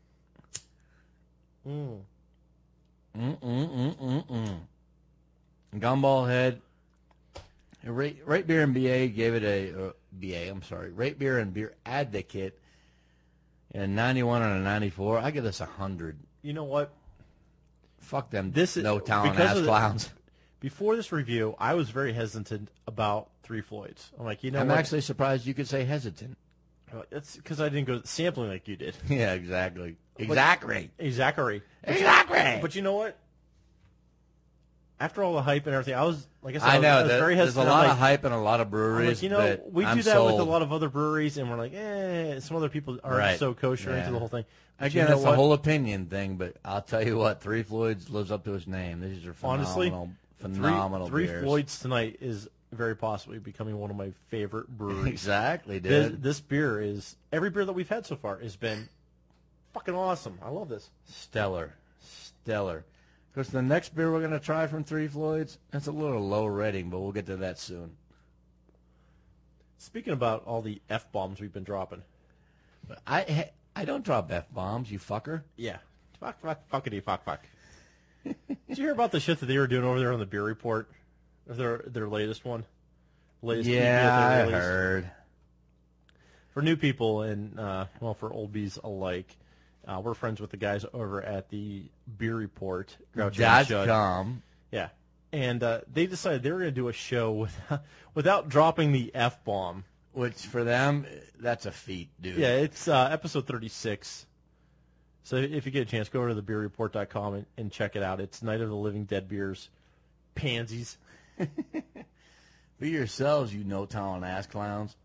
Gumball Head. Rate Beer and BA gave it a Rate Beer and Beer Advocate a 91 and a 94. I give this 100. You know what? Fuck them. This is no talent because ass of the- clowns. Before this review, I was very hesitant about Three Floyds. I'm like, you know I'm what? actually surprised you could say hesitant. It's because I didn't go sampling like you did. Yeah, exactly. Exactly. Zachary. Exactly. But you know what? After all the hype and everything, I was like I said, I know. I was very There's hesitant. a lot I'm of hype and a lot of like, breweries. you know, but we I'm do that sold. with a lot of other breweries, and we're like, some other people aren't so kosher into the whole thing. But Again, you know that's a what? whole opinion thing, but I'll tell you what, Three Floyds lives up to its name. These are phenomenal, Honestly, phenomenal Three beers. Floyds tonight is very possibly becoming one of my favorite breweries. Exactly, dude. This beer is every beer that we've had so far has been fucking awesome. I love this. Stellar. Of course, the next beer we're going to try from Three Floyds, that's a little low rating, but we'll get to that soon. Speaking about all the F-bombs we've been dropping. But I don't drop F-bombs, you fucker. Yeah. Fuckity fuck. Did you hear about the shit that they were doing over there on the Beer Report? Their latest one? Latest preview Yeah, that they I released? heard. For new people and, for old bees alike, we're friends with the guys over at the Beer Report. Groucho and Judd. .com. Yeah. And they decided they were going to do a show without dropping the F-bomb. Which, for them, that's a feat, dude. Yeah, it's episode 36. So if you get a chance, go over to thebeerreport.com and check it out. It's Night of the Living Dead beers. Pansies. Be yourselves, you no-talent ass clowns.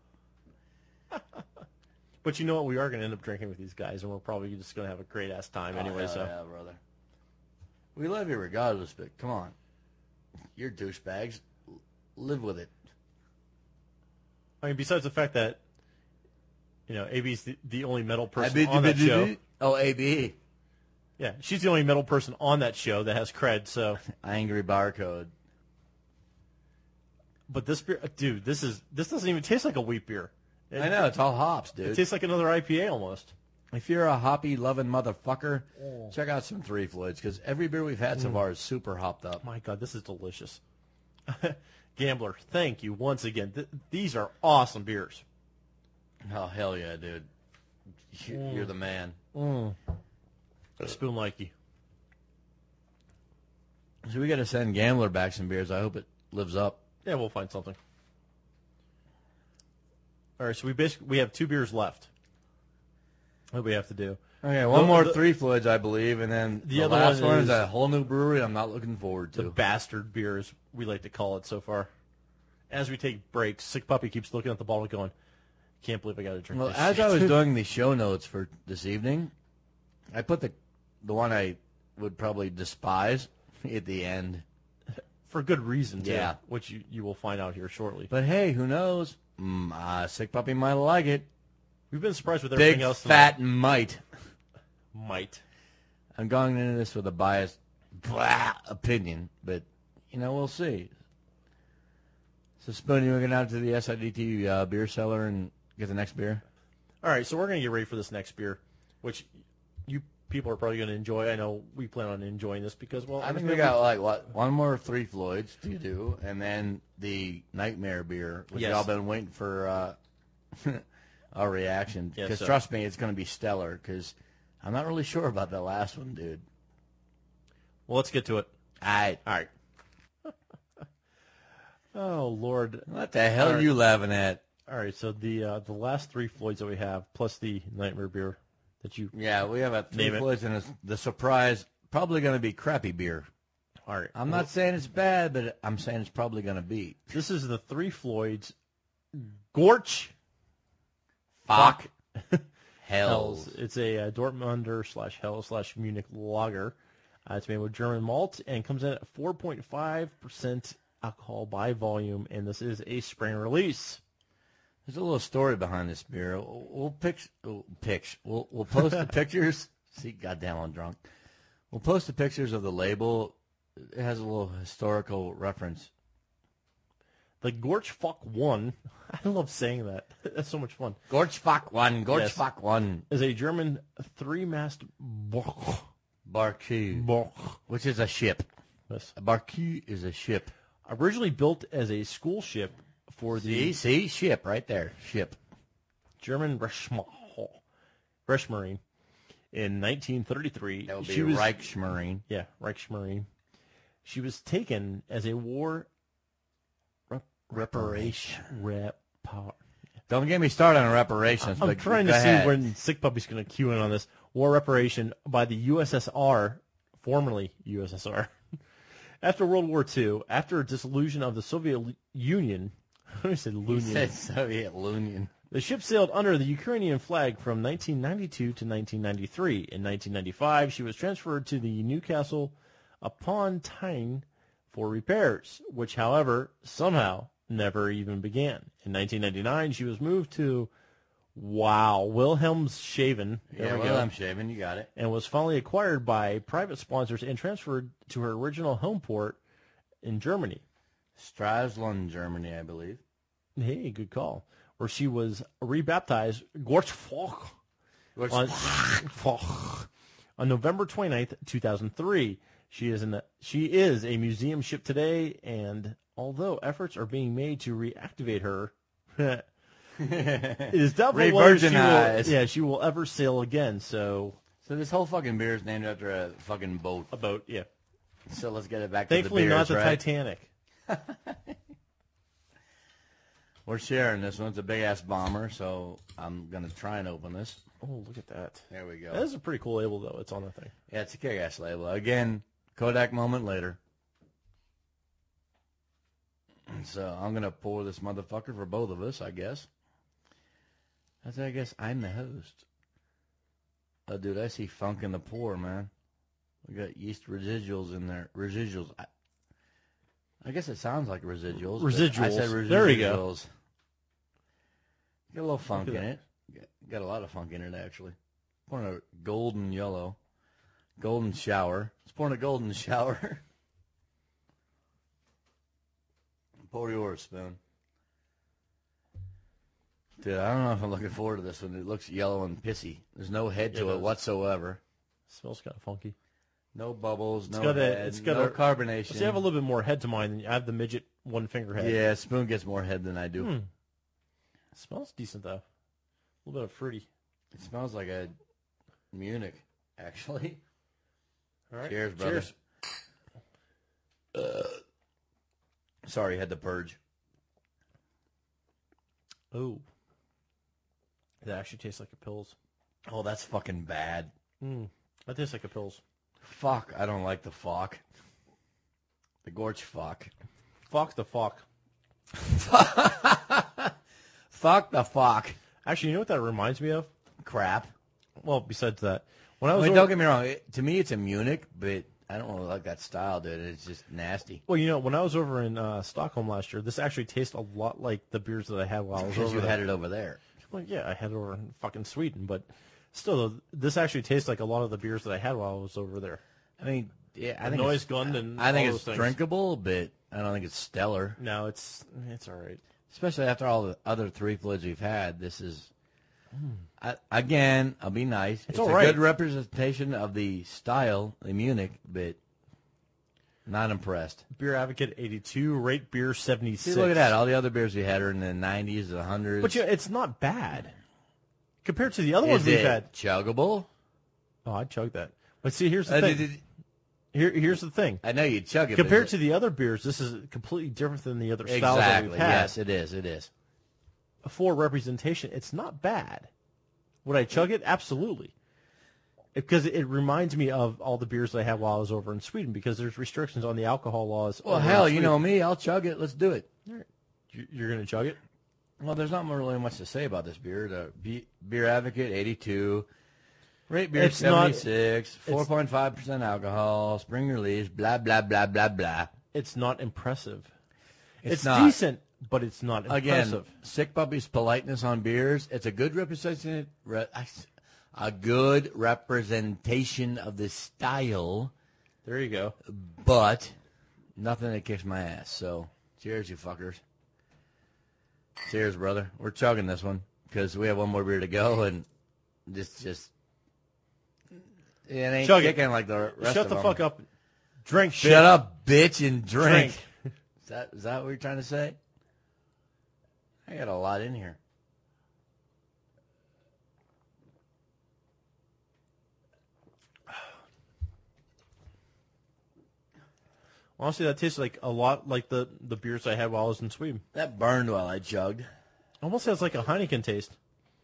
But you know what? We are going to end up drinking with these guys, and we're probably just going to have a great-ass time anyway. Oh, yeah, brother. We love you regardless, but come on. You're douchebags. Live with it. I mean, besides the fact that, AB's the only metal person on that show. Oh, AB. Yeah, she's the only metal person on that show that has cred, so. Angry Barcode. But this beer, dude, this doesn't even taste like a wheat beer. I know, it's all hops, It dude. tastes like another IPA almost. If you're a hoppy-loving motherfucker, check out some Three Floyds, because every beer we've had so far is super hopped up. My God, this is delicious. Gambler, thank you once again. These are awesome beers. Oh, hell yeah, dude. You're the man. Spoon likey. So we got to send Gambler back some beers. I hope it lives up. Yeah, we'll find something. All right, so we have 2 beers left. What we have to do? Okay, one more Three Floyds, I believe, and then the other last one one is is a whole new brewery I'm not looking forward The to. bastard beers, we like to call it so far. As we take breaks, Sick Puppy keeps looking at the bottle going, can't believe I got to drink Well, this as shit. I was doing the show notes for this evening, I put the one I would probably despise at the end. For good reason, too, Yeah. which you will find out here shortly. But hey, who knows? Sick Puppy might like it. We've been surprised with everything Big else fat might. Might. I'm going into this with a biased opinion, but, we'll see. So, Spoon, you want to go down to the SIDT beer cellar and get the next beer? All right, so we're going to get ready for this next beer, which you people are probably going to enjoy. I know we plan on enjoying this because, well, I think we got, like, what, one more Three Floyds to do, and then the Nightmare beer, which y'all been waiting for our reaction. Because, trust me, it's going to be stellar, because I'm not really sure about that last one, dude. Well, let's get to it. All right. Oh, Lord. What the hell are you laughing at? All right, so the last Three Floyds that we have, plus the Nightmare beer that you... Yeah, we have a Three Floyds, and the surprise, probably going to be crappy beer. All right. I'm not saying it's bad, but I'm saying it's probably going to be. This is the Three Floyds Gorch Fuck Hells. It's a Dortmunder /Hell /Munich lager. It's made with German malt and comes in at 4.5% alcohol by volume, and this is a spring release. There's a little story behind this beer. We'll post the pictures. See, goddamn, I'm drunk. We'll post the pictures of the label. It has a little historical reference. The Gorch 1, I love saying that. That's so much fun. Gorch 1, is a German three-mast barque, which is a ship. Yes. A barque is a ship. Originally built as a school ship for the ship right there, ship. German Reichsmarine in 1933. That would be Reichsmarine. Yeah, Reichsmarine. She was taken as a war reparation. Don't get me started on reparations. I'm trying to see when Sick Puppy's going to cue in on this. War reparation by the USSR, formerly USSR. After World War II, after dissolution of the Soviet Union, I said Union. He said Soviet Union. The ship sailed under the Ukrainian flag from 1992 to 1993. In 1995, she was transferred to the Newcastle upon Tyne for repairs, which, however, somehow never even began. In 1999, she was moved to Wilhelmshaven. Wilhelmshaven, you got it. And was finally acquired by private sponsors and transferred to her original home port in Germany. Stralsund, Germany, I believe. Hey, good call. Where she was rebaptized Gorchfoch on November 29th, 2003. She is a museum ship today, and although efforts are being made to reactivate her, it is doubtful whether she will ever sail again. So this whole fucking beer is named after a fucking boat. A boat, yeah. So let's get it back Thankfully, to the beers, not the right? Titanic. We're sharing this one. It's a big-ass bomber, so I'm going to try and open this. Oh, look at that. There we go. That is a pretty cool label, though. It's on the thing. Yeah, it's a kick-ass label. Again, Kodak moment later. So I'm going to pour this motherfucker for both of us, I guess. I guess I'm the host. Oh, dude, I see funk in the pour, man. We got yeast residuals in there. Residuals. I guess it sounds like residuals. Residuals. I said residuals. There we go. Got a little funk in it. Got a lot of funk in it, actually. Pouring a golden yellow. Golden shower. It's pouring a golden shower. Pour yours, Spoon. Dude, I don't know if I'm looking forward to this one. It looks yellow and pissy. There's no head to it whatsoever. Smells kind of funky. No bubbles, no carbonation. So you have a little bit more head to mine than I have the midget one finger head. Yeah, Spoon gets more head than I do. It smells decent, though. A little bit of fruity. It smells like a Munich, actually. All right. Cheers, brother. Cheers. Sorry, had to purge. Oh. That actually tastes like a Pils. Oh, that's fucking bad. That tastes like a Pils. Fuck, I don't like the fuck. The Gorch fuck. Fuck the fuck. Fuck the fuck. Actually, you know what that reminds me of? Crap. Well, besides that. Don't get me wrong. To me, it's a Munich, but I don't really like that style, dude. It's just nasty. Well, you know, when I was over in Stockholm last year, this actually tastes a lot like the beers that I had while I was over there. Because you had it over there. Well, yeah, I had it over in fucking Sweden, but still, this actually tastes like a lot of the beers that I had while I was over there. I mean, yeah, I think it's drinkable, but I don't think it's stellar. No, it's all right. Especially after all the other Three Floyds we've had. This is, again, I'll be nice. It's all a right. good representation of the style in Munich, but not impressed. Beer Advocate 82, Rate Beer 76. See, look at that. All the other beers we had are in the 90s, the 100s. But it's not bad compared to the other ones Is we've it had. chuggable? Oh, I'd chug that. But see, here's the thing. Here's the thing. I know you'd chug it. Compared to the other beers, this is completely different than the other styles that exactly. we've had. Yes, it is. It is. For representation, it's not bad. Would I chug it? Absolutely. Because it reminds me of all the beers I had while I was over in Sweden, because there's restrictions on the alcohol laws. Well, over in hell, you Sweden. know me. I'll chug it. Let's do it. You're going to chug it? Well, there's not really much to say about this beer. The Beer Advocate 82, Rate Beer It's not- 76, 4.5% alcohol, spring release, blah blah blah blah blah. It's not impressive. It's not. decent, but it's not impressive. Again, Sick Puppy's politeness on beers. It's a good representation. A good representation of the style, There you go. but nothing that kicks my ass. So, cheers, you fuckers. Cheers, brother. We're chugging this one because we have one more beer to go, and just it ain't Chug it. kicking like the rest Shut of the them. fuck up. Drink, Shut bitch. up, bitch, and drink. Drink. Is that what you're trying to say? I got a lot in here. Honestly, that tastes like a lot like the beers I had while I was in Sweden. That burned while I chugged. Almost has like a Heineken taste.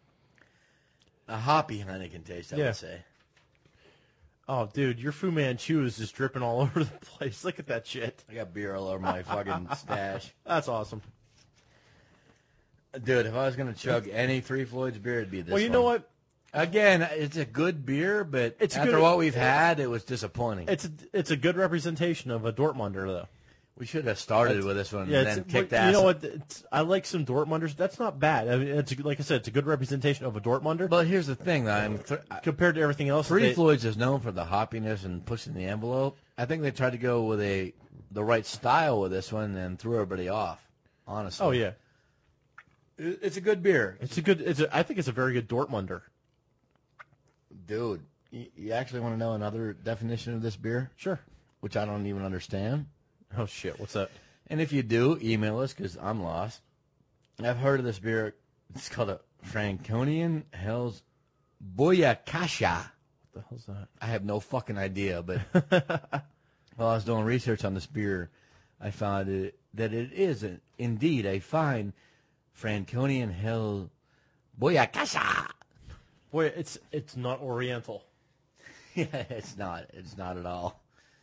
A hoppy Heineken taste, I Yeah. would say. Oh, dude, your Fu Manchu is just dripping all over the place. Look at that shit. I got beer all over my fucking stash. That's awesome. Dude, if I was going to chug any Three Floyds beer, it'd be this Well, you one. know what? Again, it's a good beer, but It's after good- what we've had, it was disappointing. It's a good representation of a Dortmunder, though. We should have started with this one Yeah, and then kicked ass. you know what? I like some Dortmunders. That's not bad. I mean, it's like I said, it's a good representation of a Dortmunder. But here's the thing, though. Compared to everything else, Three they- Floyds is known for the hoppiness and pushing the envelope. I think they tried to go with the right style with this one and threw everybody off, honestly. Oh yeah, It's a good beer. I think it's a very good Dortmunder. Dude, you actually want to know another definition of this beer? Sure. Which I don't even understand. Oh shit, what's that? And if you do, email us because I'm lost. I've heard of this beer. It's called a Franconian Hell's Boyakasha. What the hell's that? I have no fucking idea, but while I was doing research on this beer, I found that it is indeed a fine Franconian Hell Boyakasha. Boy, it's not Oriental. Yeah, it's not. It's not at all.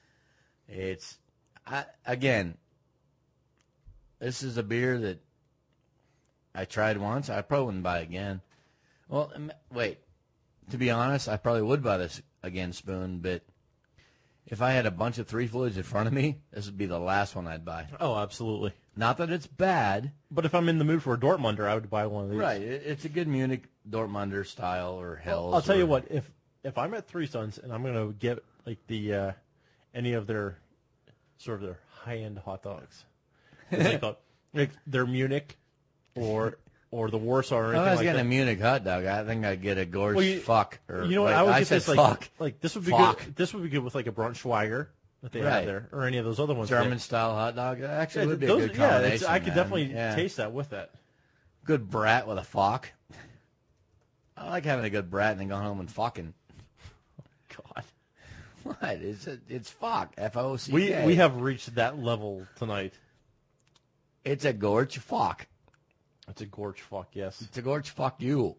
Again, this is a beer that I tried once. I probably wouldn't buy again. Well, wait. To be honest, I probably would buy this again, Spoon, but if I had a bunch of Three Floyds in front of me, this would be the last one I'd buy. Oh, absolutely. Not that it's bad. But if I'm in the mood for a Dortmunder, I would buy one of these. Right. It's a good Munich Dortmunder style or Hell's. I'll tell you what. If I'm at Three Sons and I'm gonna get like the any of their sort of their high end hot dogs, like their Munich or the Warsaw or If I anything was like getting that. a Munich hot dog, I think I'd get a gorge Well, fuck. Or, You know what? wait, I would get said this fuck. like this would be Fuck. good. This would be good with like a Braunschweiger that they Right. have there, or any of those other ones. German style hot dog. That actually would be Those- a good combination. I could man. definitely Yeah. taste that with that. Good brat with a fuck. I like having a good brat and then going home and fucking. God, What? It's fuck. F-O-C-K. we have reached that level tonight. It's a gorge fuck. It's a gorge fuck, yes. It's a gorge fuck you.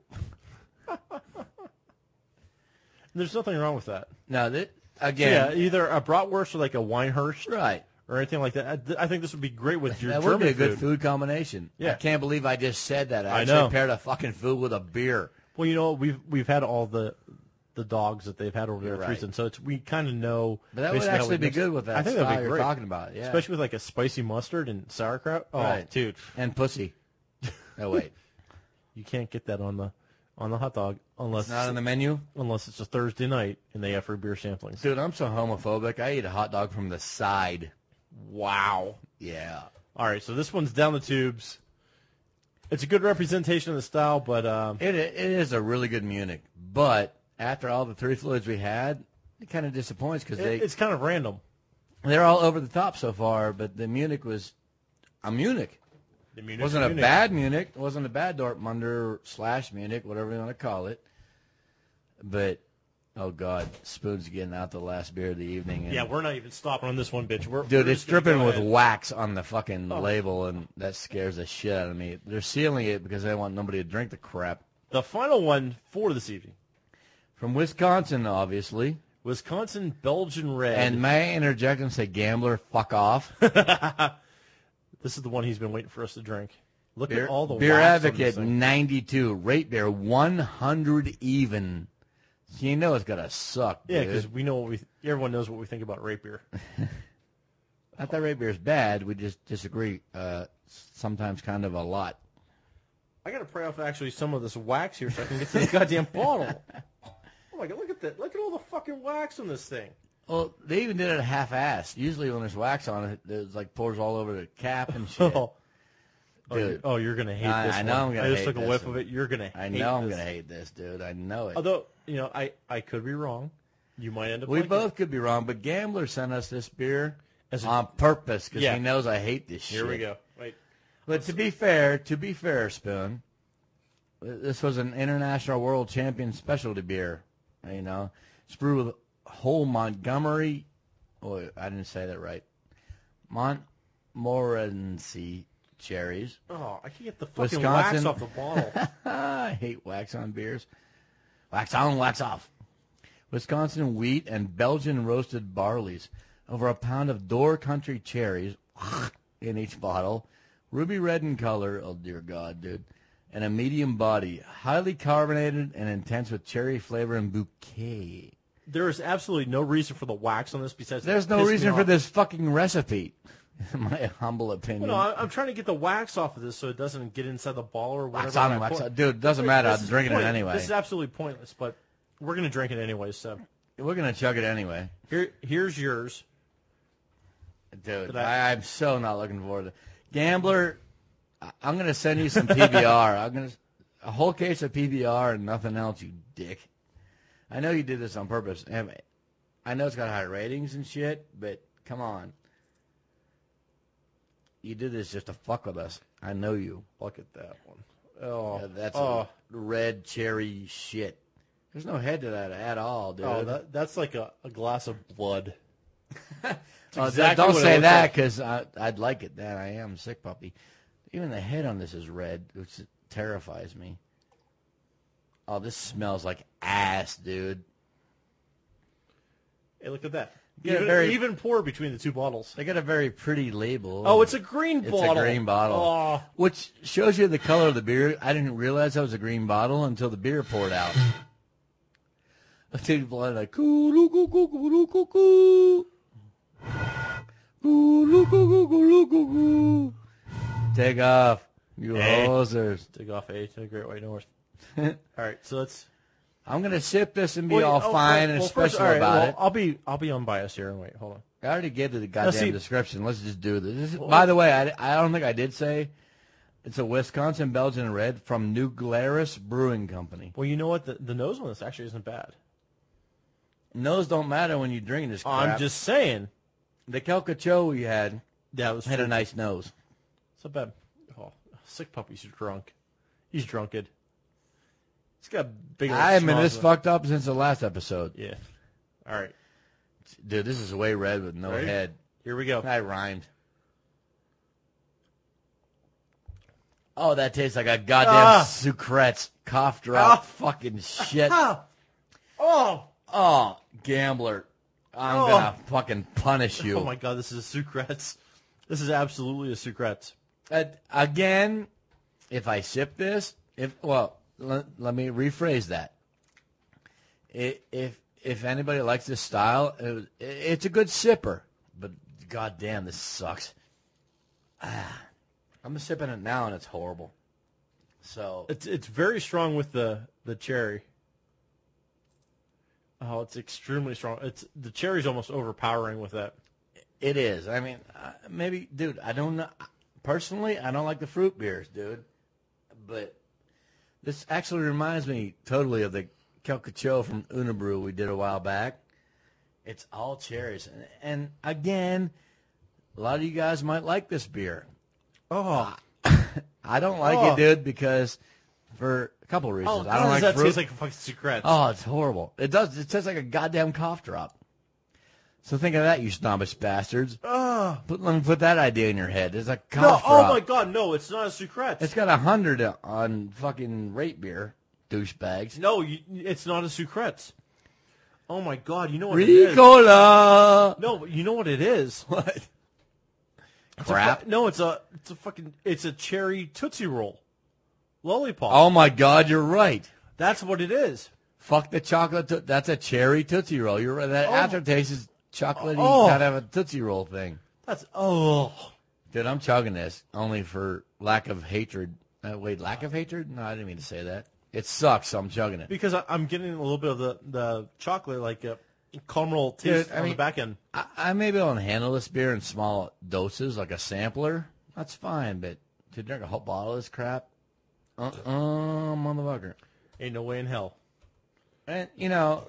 There's nothing wrong with that. Now that Yeah, again, either a bratwurst or like a Weinhurst right. or anything like that. I think this would be great with your That German would be a good food. food combination. Yeah. I can't believe I just said that. I I actually know. paired a fucking food with a beer. Well, you know, we've had all the dogs that they've had over there You're at right. Three Sons, so we kind of know. But that would basically how actually we be mix good it. with that I think style that'd be you're great. talking about. Yeah. Especially with like a spicy mustard and sauerkraut. Oh, Right. dude, And pussy. No, wait. you can't get that on the hot dog unless It's not on the menu? unless it's a Thursday night and they have free beer samplings. Dude, I'm so homophobic. I eat a hot dog from the side. Wow. Yeah. All right, so this one's down the tubes. It's a good representation of the style, but It is a really good Munich. But after all the 3 Floyds we had, it kind of disappoints because it's kind of random. they're all over the top so far. But the Munich was a Munich. The It Munich wasn't a bad Munich. It wasn't a bad Dortmunder / Munich, whatever you want to call it. But, oh, God, Spoon's getting out the last beer of the evening. And, Yeah, we're not even stopping on this one, bitch. dude, we're it's just gonna dripping go with ahead. wax on the fucking label, and that scares the shit out of me. They're sealing it because they want nobody to drink the crap. The final one for this evening. From Wisconsin, obviously. Wisconsin Belgian Red. And may I interject and say, gambler, fuck off. This is the one he's been waiting for us to drink. Look Beer, at all the Beer wax on this Advocate, thing. 92. Rate beer, 100 even. So you know it's got to suck, Yeah, dude. because we know everyone knows what we think about rape beer. Not that rate beer is bad. We just disagree sometimes kind of a lot. I got to pray off actually some of this wax here so I can get to the goddamn bottle. Oh my god, look at that. Look at all the fucking wax on this thing. Well, they even did it half-assed. Usually when there's wax on it, it's like pours all over the cap and shit. Dude. You're going to hate I this know one. I'm gonna I just hate took a this whiff one. of it. You're going to hate I know I'm this. going to hate this, dude. I know it. Although, I could be wrong. You might end up We liking both it. could be wrong, but Gambler sent us this beer As a- on purpose because Yeah. he knows I hate this shit. Here we go. Wait. But to be fair, Spoon, this was an international world champion specialty beer. You know, it's brewed with whole Montgomery. Oh, I didn't say that right. Montmorency cherries. Oh, I can't get the fucking wax Wisconsin. off the bottle. I hate wax on beers. Wax on, wax off. Wisconsin wheat and Belgian roasted barleys. Over a pound of Door Country cherries in each bottle. Ruby red in color. Oh, dear God, dude. And a medium body. Highly carbonated and intense with cherry flavor and bouquet. There is absolutely no reason for the wax on this besides There's it no pissed me reason for off. this fucking recipe, in my humble opinion. Well, no, I'm trying to get the wax off of this so it doesn't get inside the bottle or whatever. Wax on, My wax point- on. Dude, doesn't matter. This I'm is drinking it pointless. anyway. This is absolutely pointless, but we're going to drink it anyway, so. We're going to chug it anyway. Here's yours. Dude, I- I'm so not looking forward to it. Gambler, I'm going to send you some PBR. A whole case of PBR and nothing else, you dick. I know you did this on purpose. I know it's got high ratings and shit, but come on. You did this just to fuck with us. I know you. Look at that one. Oh, That's oh, a red cherry shit. There's no head to that at all, dude. that's like a glass of blood. Oh, exactly don't what it say looks that like. because I'd like it. That I am a sick puppy. Even the head on this is red, which terrifies me. Oh, this smells like ass, dude. Hey, look at that. Yeah, Even pour between the two bottles. They got a very pretty label. Oh, it's a green It's bottle. a green bottle, Oh, which shows you the color of the beer. I didn't realize that was a green bottle until the beer poured out. People are like, "Coo, coo, coo, coo, coo, coo. Coo, coo, coo, coo, coo, coo." Take off, you Hey. hosers. take off A to the Great White North. All right, so let's I'm gonna sip this and be all fine and special all right, about it. I'll be unbiased here and wait. Hold on. I already gave the goddamn see- description. Let's just do this. By the way, I don't think I did say it's a Wisconsin Belgian Red from New Glarus Brewing Company. Well, you know what? The nose on this actually isn't bad. Nose don't matter when you drink this crap. I'm just saying. The Calcacho we had That was had a nice nose. It's not bad. Oh, sick puppy's drunk. He's drunked. He's got big. I haven't been schnoz this on it. fucked up since the last episode. Yeah. All right. Dude, this is way red with no Ready? head. Here we go. I rhymed. Oh, that tastes like a goddamn Sucrets cough drop. Fucking shit. Oh. Oh, gambler. I'm gonna fucking punish you. Oh my God! This is a Sucrets. This is absolutely a Sucrets. Again, if I sip this, let me rephrase that. If anybody likes this style, it's a good sipper. But goddamn, this sucks. I'm sipping it now and it's horrible. So It's very strong with the cherry. Oh, it's extremely strong. The cherry's almost overpowering with that. It is. I mean, maybe, dude, I don't know. Personally, I don't like the fruit beers, dude. But this actually reminds me totally of the Calcacho from Unibrew we did a while back. It's all cherries. And again, a lot of you guys might like this beer. Oh. I don't like it, dude, because for a couple of reasons. I don't like that fruit. tastes like fucking cigarettes. Oh, it's horrible. It does. It tastes like a goddamn cough drop. So think of that, you snobbish bastards. Let me put that idea in your head. It's a cough drop. Oh my god, no, it's not a Sucrets. It's got 100 on fucking rate beer, douchebags. No, it's not a Sucrets. Oh my god, you know what it is? Ricola! No, you know what it is? What? It's Crap. it's a cherry Tootsie Roll. Lollipop. Oh my god, you're right. That's what it is. Fuck the chocolate. That's a cherry Tootsie Roll. You're right. That aftertaste is chocolatey, kind of a Tootsie Roll thing. Dude, I'm chugging this only for lack of hatred. Lack of hatred? No, I didn't mean to say that. It sucks, so I'm chugging it. Because I'm getting a little bit of the chocolate, like caramel taste on the back end. I may be able to handle this beer in small doses, like a sampler. That's fine, but to drink a whole bottle of this crap, motherfucker. Ain't no way in hell. And, you know,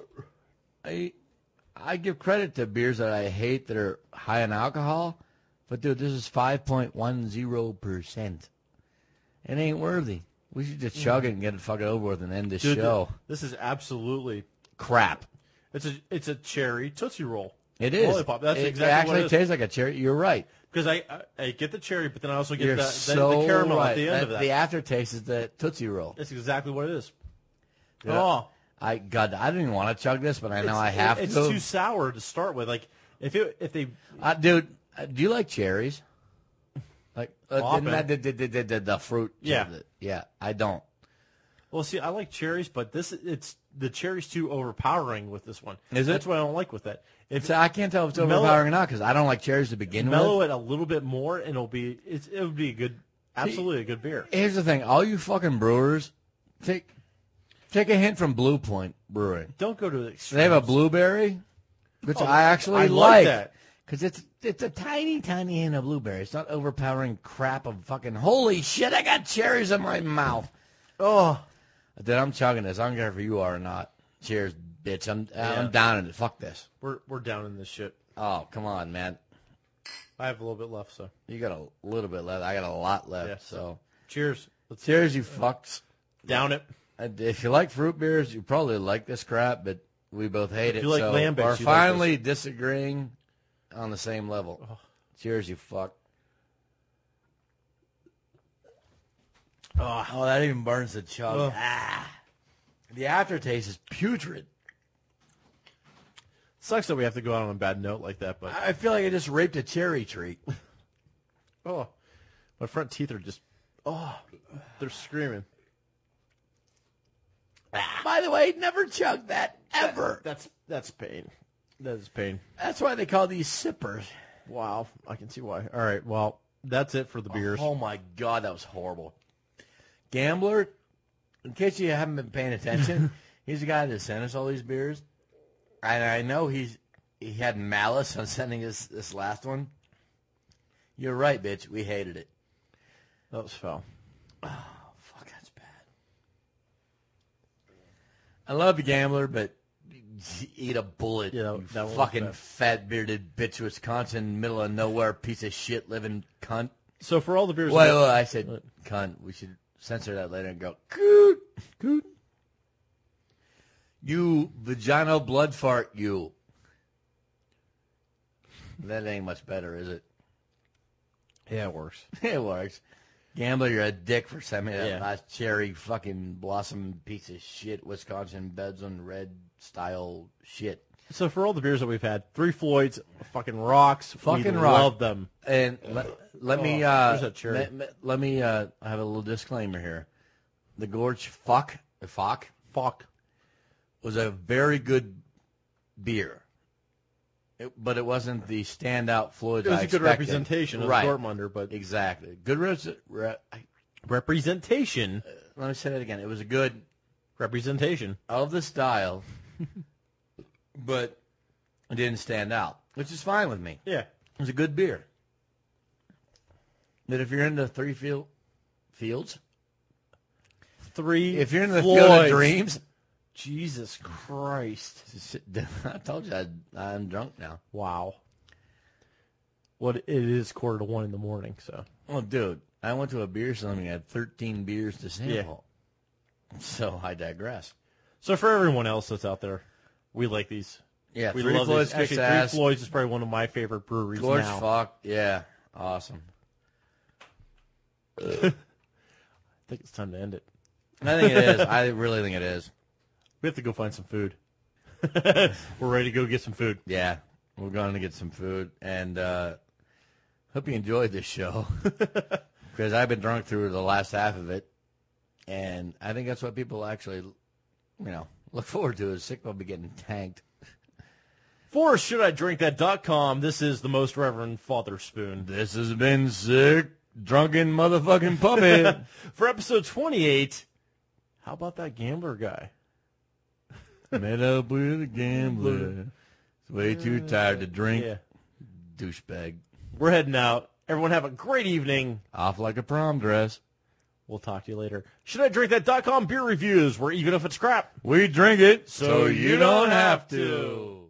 I give credit to beers that I hate that are high in alcohol, but, dude, this is 5.10%. It ain't worthy. We should just chug it and get it fucking over with and end this show. This is absolutely crap. It's a cherry Tootsie Roll. It is. Lollipop. That's it exactly actually what it is. tastes like a cherry. You're right. Because I get the cherry, but then I also get You're the so caramel right. at the end of that. The aftertaste is the Tootsie Roll. That's exactly what it is. Yeah. I didn't even want to chug this, but I know I have to. It's too sour to start with. Like if they, dude, do you like cherries? Like the fruit? Yeah, yeah. I don't. Well, see, I like cherries, but the cherry's too overpowering with this one. Is it? That's what I don't like with that. I can't tell if it's overpowering or not because I don't like cherries to begin with. Mellow it a little bit more, and it would be a good, absolutely a good beer. Here's the thing: all you fucking brewers, take a hint from Blue Point Brewing. Don't go to the extremes. They have a blueberry, which I actually I like that. because it's a tiny hint of blueberry. It's not overpowering crap of fucking holy shit. I got cherries in my mouth. Oh. Dude, I'm chugging this. I don't care if you are or not. Cheers, bitch. I'm down in it. Fuck this. We're down in this shit. Oh, come on, man. I have a little bit left, so. You got a little bit left. I got a lot left, yeah. so. Cheers. Cheers, you fucks. Down it. And if you like fruit beers, you probably like this crap, but we both hate it. If you like lambics, we're you finally like disagreeing on the same level. Oh. Cheers, you fuck. Oh, that even burns the chug. Oh. The aftertaste is putrid. Sucks that we have to go out on a bad note like that, but I feel like I just raped a cherry tree. Oh, my front teeth are just, they're screaming. By the way, never chug that, ever. That's pain. That is pain. That's why they call these sippers. Wow, I can see why. All right, well, that's it for the beers. Oh, my God, that was horrible. Gambler, in case you haven't been paying attention, he's the guy that sent us all these beers. And I know he had malice on sending us this last one. You're right, bitch. We hated it. That was foul. Oh, fuck, that's bad. I love you, Gambler, but eat a bullet. Yeah, you fucking fat-bearded bitch, Wisconsin, middle of nowhere, piece of shit living cunt. So for all the beers... Wait, I said cunt. We should censor that later and go, coot. You vaginal blood fart, you. That ain't much better, is it? Yeah, it works. It works. Gambler, you're a dick for sending me that last cherry fucking blossom piece of shit, Wisconsin beds on red style shit. So for all the beers that we've had, Three Floyds, fucking rocks. Fucking we rock. love them. And let me there's that cherry. let me have a little disclaimer here. The Gorge Fock was a very good beer. But it wasn't the standout Floyd It was I a good expected. representation of right. Dortmunder, but Exactly. Good representation. Let me say that again. It was a good representation of the style, but it didn't stand out, which is fine with me. Yeah. It was a good beer. But if you're into fields, if you're into the Field of Dreams, Jesus Christ! I told you I'm drunk now. Wow. It is 1:45 in the morning, so. Well, dude, I went to a beer selling and had 13 beers to sample. Yeah. So I digress. So for everyone else that's out there, we like these. Yeah, we Three love Floyds these. Actually, kicks ass. Three Floyds is probably one of my favorite breweries George now. Fuck, yeah, awesome. I think it's time to end it. I think it is. I really think it is. We have to go find some food. We're ready to go get some food. Yeah, we're going to get some food, and hope you enjoyed this show because I've been drunk through the last half of it, and I think that's what people actually, look forward to is Sick Puppy getting tanked. For ShouldIDrinkThat.com, this is the Most Reverend Father Spoon. This has been Sick Drunken Motherfucking Puppy. For episode 28, how about that gambler guy? Met up with a gambler. He's way too tired to drink. Yeah. Douchebag. We're heading out. Everyone have a great evening. Off like a prom dress. We'll talk to you later. ShouldIDrinkThat.com beer reviews, where even if it's crap, we drink it so you don't have to.